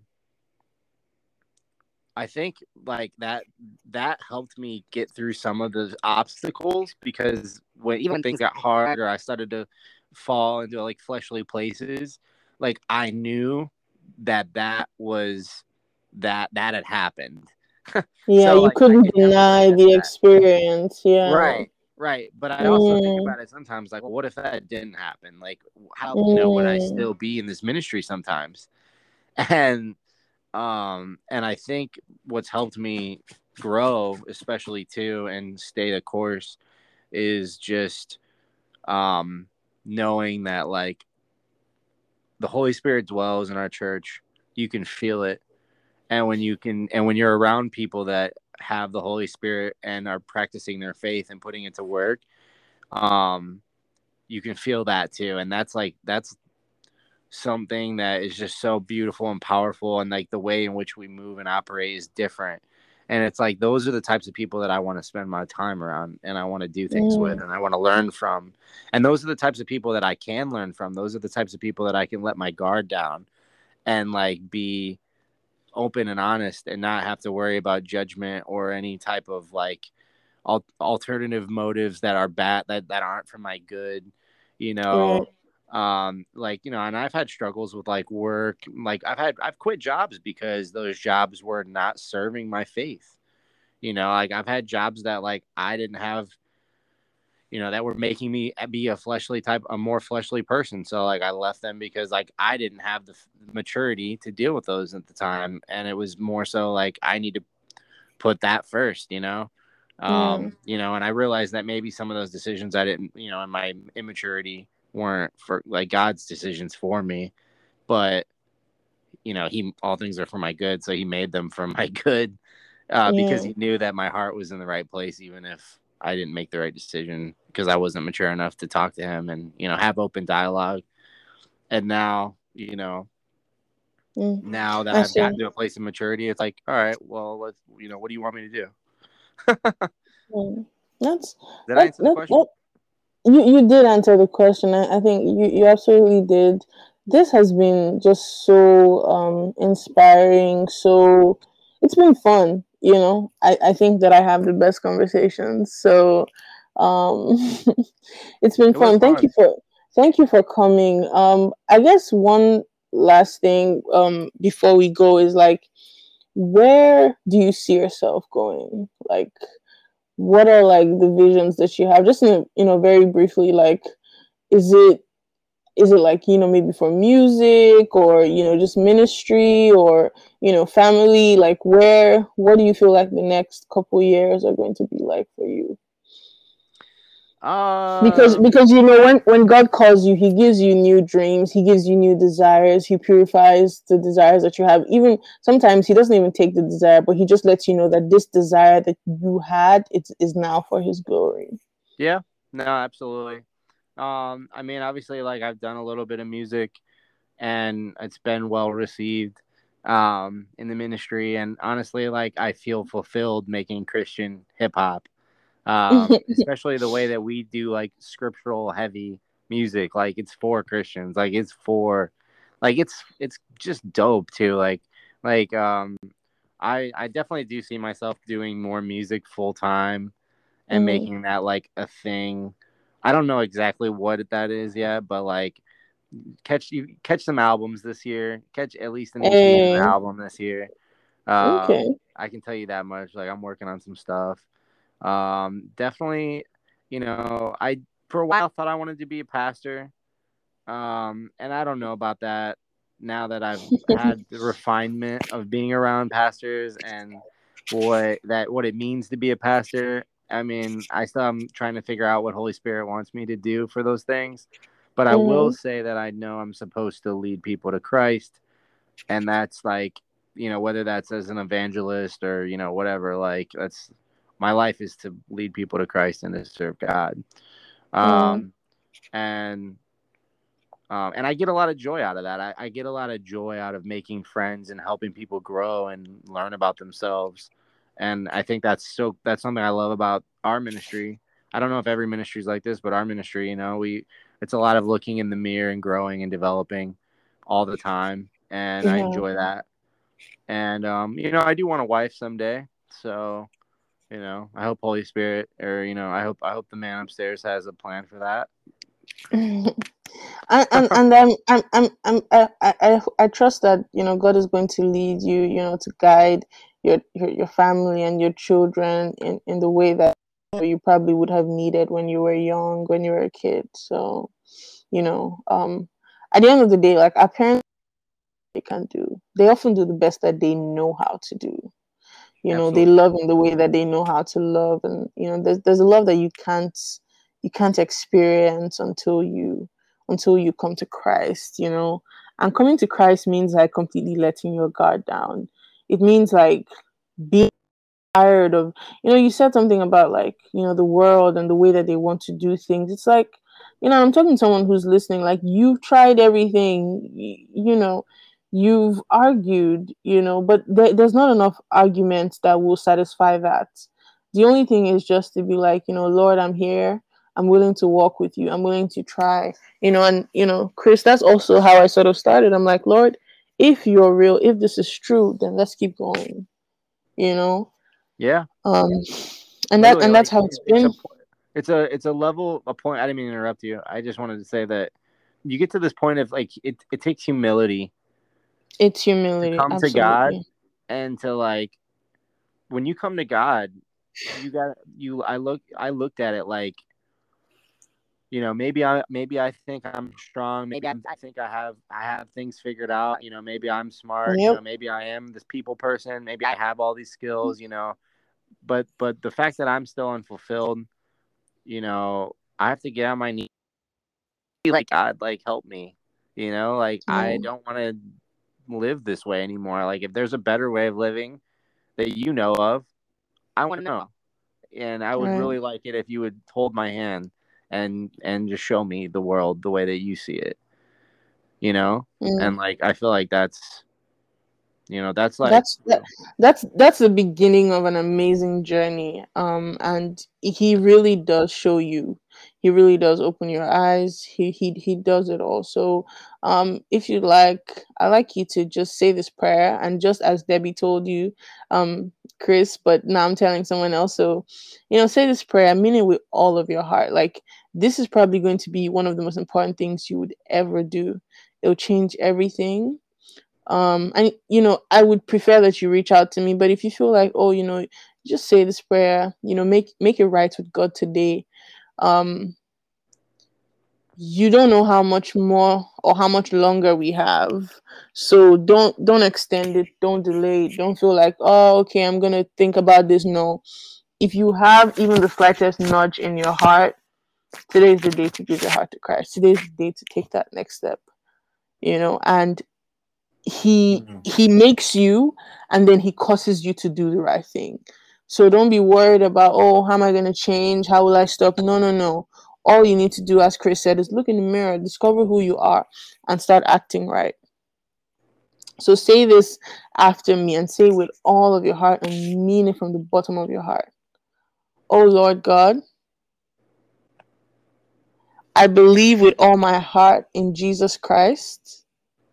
I think like that that helped me get through some of the obstacles, because when even when things got hard or I started to fall into like fleshly places, like I knew that that was that that had happened. Yeah, so, you like, couldn't deny the that. experience. Yeah, right, right. But I also mm. think about it sometimes, like, well, what if that didn't happen? Like, how mm. you know would I still be in this ministry sometimes? And Um, and I think what's helped me grow, especially too, and stay the course, is just um, knowing that like the Holy Spirit dwells in our church. You can feel it, and when you can, and when you're around people that have the Holy Spirit and are practicing their faith and putting it to work, um, you can feel that too, and that's like that's. something that is just so beautiful and powerful, and like the way in which we move and operate is different, and it's like those are the types of people that I want to spend my time around, and I want to do things mm. with, and I want to learn from, and those are the types of people that I can learn from. Those are the types of people that I can let my guard down and like be open and honest and not have to worry about judgment or any type of like al- alternative motives that are bad, that, that aren't for my good, you know. Right. Um, like, you know, and I've had struggles with like work, like I've had, I've quit jobs because those jobs were not serving my faith. You know, like I've had jobs that like I didn't have, you know, that were making me be a fleshly type, a more fleshly person. So like I left them because like I didn't have the maturity to deal with those at the time. And it was more so like I need to put that first, you know. Um, mm. you know, and I realized that maybe some of those decisions I didn't, you know, in my immaturity weren't for like God's decisions for me, but you know, he, all things are for my good. So he made them for my good, uh, yeah. because he knew that my heart was in the right place, even if I didn't make the right decision, because I wasn't mature enough to talk to him and, you know, have open dialogue. And now, you know, mm. now that I I've see. gotten to a place of maturity, it's like, all right, well, let's, you know, what do you want me to do? mm. That's, Did that, I answer the that, question? That, You you did answer the question. I, I think you, you absolutely did. This has been just so um, inspiring. So it's been fun. You know, I, I think that I have the best conversations. So um, it's been it fun. Thank fun. you for Thank you for coming. Um, I guess one last thing um before we go is like, where do you see yourself going? Like, what are like the visions that you have? Just in a, you know, very briefly, like, is it is it like, you know, maybe for music, or you know, just ministry, or you know, family? Like, where what do you feel like the next couple years are going to be like for you? because Um, because you know, when when God calls you, he gives you new dreams, he gives you new desires, he purifies the desires that you have. Even sometimes he doesn't even take the desire, but he just lets you know that this desire that you had, it is now for his glory. yeah, no, absolutely. Um, I mean, obviously, like I've done a little bit of music, and it's been well received um in the ministry, and honestly, like I feel fulfilled making Christian hip hop. Um, especially the way that we do like scriptural heavy music. Like it's for Christians. Like it's for, like it's it's just dope too. Like like um, I I definitely do see myself doing more music full time and Mhm. making that like a thing. I don't know exactly what that is yet, but like catch you catch some albums this year. Catch at least an E P and an And album this year. Um, okay. I can tell you that much. Like I'm working on some stuff. Um, definitely, you know, I for a while thought I wanted to be a pastor. Um, and I don't know about that now that I've had the refinement of being around pastors and what that what it means to be a pastor. I mean, I still am trying to figure out what Holy Spirit wants me to do for those things. But I will Mhm. say that I know I'm supposed to lead people to Christ, and that's like, you know, whether that's as an evangelist or, you know, whatever, like that's my life is to lead people to Christ and to serve God. Mhm. Um, and um, and I get a lot of joy out of that. I, I get a lot of joy out of making friends and helping people grow and learn about themselves. And I think that's so that's something I love about our ministry. I don't know if every ministry is like this, but our ministry, you know, we it's a lot of looking in the mirror and growing and developing all the time, and I Yeah. enjoy that. And um, you know, I do want a wife someday, so you know, I hope Holy Spirit, or you know, I hope I hope the man upstairs has a plan for that. and and, and I'm, I'm I'm I'm I, I I trust that, you know, God is going to lead you, you know, to guide your your, your family and your children in, in the way that you probably would have needed when you were young, when you were a kid. So, you know, um, at the end of the day, like our parents, they can do. They often do the best that they know how to do. You know, they Absolutely. love in the way that they know how to love, and you know, there's there's a love that you can't you can't experience until you until you come to Christ. You know, and coming to Christ means like completely letting your guard down. It means like being tired of, you know, you said something about like, you know, the world and the way that they want to do things. It's like, you know, I'm talking to someone who's listening, like you've tried everything, y- you know, you've argued, you know, but there, there's not enough arguments that will satisfy that. The only thing is just to be like, you know, Lord, I'm here, I'm willing to walk with you, I'm willing to try, you know. And you know, Chris, that's also how I sort of started. I'm like, Lord, if you're real, if this is true, then let's keep going, you know. Yeah, um and that literally, and that's like how it's it, it's a been. it's a it's a level a point. I didn't mean to interrupt you. I just wanted to say that you get to this point of like it. It takes humility It's to humility, come to God, absolutely. and to like when you come to God, you got you. I look. I looked at it like, you know, maybe I maybe I think I'm strong. Maybe I, I think I have I have things figured out. You know, maybe I'm smart. You know, Yep. maybe I am this people person. Maybe I have all these skills. You know, but but the fact that I'm still unfulfilled, you know, I have to get on my knees, like God, like help me. You know, like I Yeah. don't want to live this way anymore. Like if there's a better way of living that you know of, I want to know. And I would Right. really like it if you would hold my hand and and just show me the world the way that you see it. You know, Mm. and like I feel like that's you know that's like That's that, that's that's the beginning of an amazing journey. Um and he really does show you. He really does open your eyes. He he he does it all. So um if you like, I like you to just say this prayer, and just as Debbie told you, um, Chris, but now I'm telling someone else. So, you know, say this prayer, mean it with all of your heart. Like, this is probably going to be one of the most important things you would ever do. It'll change everything. Um and you know, I would prefer that you reach out to me, but if you feel like, oh, you know, just say this prayer, you know, make make it right with God today. um you don't know how much more or how much longer we have, so don't don't extend it, don't delay it, don't feel like, oh, okay, I'm gonna think about this. No, if you have even the slightest nudge in your heart, today is the day to give your heart to Christ. Today is the day to take that next step, you know. And he Mhm. he makes you, and then he causes you to do the right thing. So don't be worried about, oh, how am I going to change, how will I stop? No, no, no. All you need to do, as Chris said, is look in the mirror, discover who you are, and start acting right. So say this after me, and say with all of your heart, and mean it from the bottom of your heart. Oh Lord God, I believe with all my heart in Jesus Christ,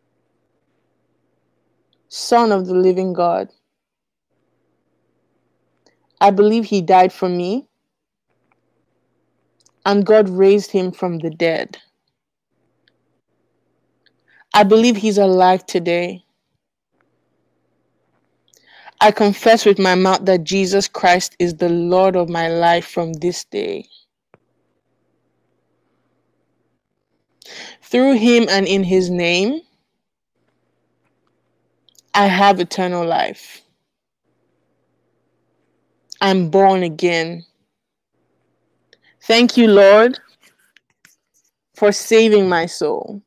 Son of the living God. I believe he died for me, and God raised him from the dead. I believe he's alive today. I confess with my mouth that Jesus Christ is the Lord of my life from this day. Through him and in his name, I have eternal life. I'm born again. Thank you, Lord, for saving my soul.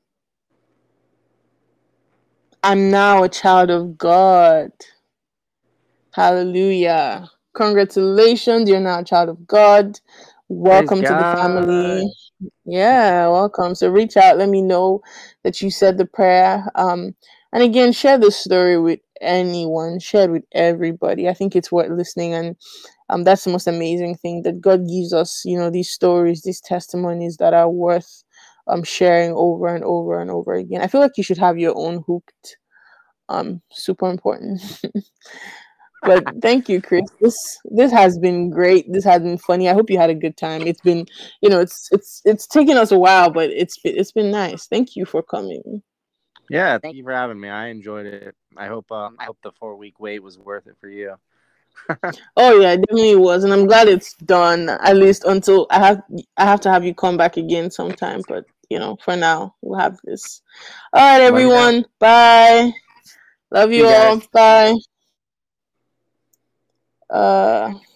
I'm now a child of God. Hallelujah. Congratulations, you're now a child of God. Praise Welcome to the God. family. Yeah, welcome. So reach out, let me know that you said the prayer. Um, and again, share this story with anyone, share it with everybody. I think it's worth listening, and um, that's the most amazing thing, that God gives us, you know, these stories, these testimonies that are worth um sharing over and over and over again. I feel like you should have your own Hooked. Um, super important. But thank you, Chris. This this has been great. This has been funny. I hope you had a good time. It's been, you know, it's it's it's taken us a while, but it's been, it's been nice. Thank you for coming. Yeah, thank you for having me. I enjoyed it. I hope uh, I hope the four week wait was worth it for you. Oh yeah, it definitely was, and I'm glad it's done. At least until I have I have to have you come back again sometime. But you know, for now we'll have this. All right, Let me know. everyone. Bye. Love See you you all. guys. Bye. Uh.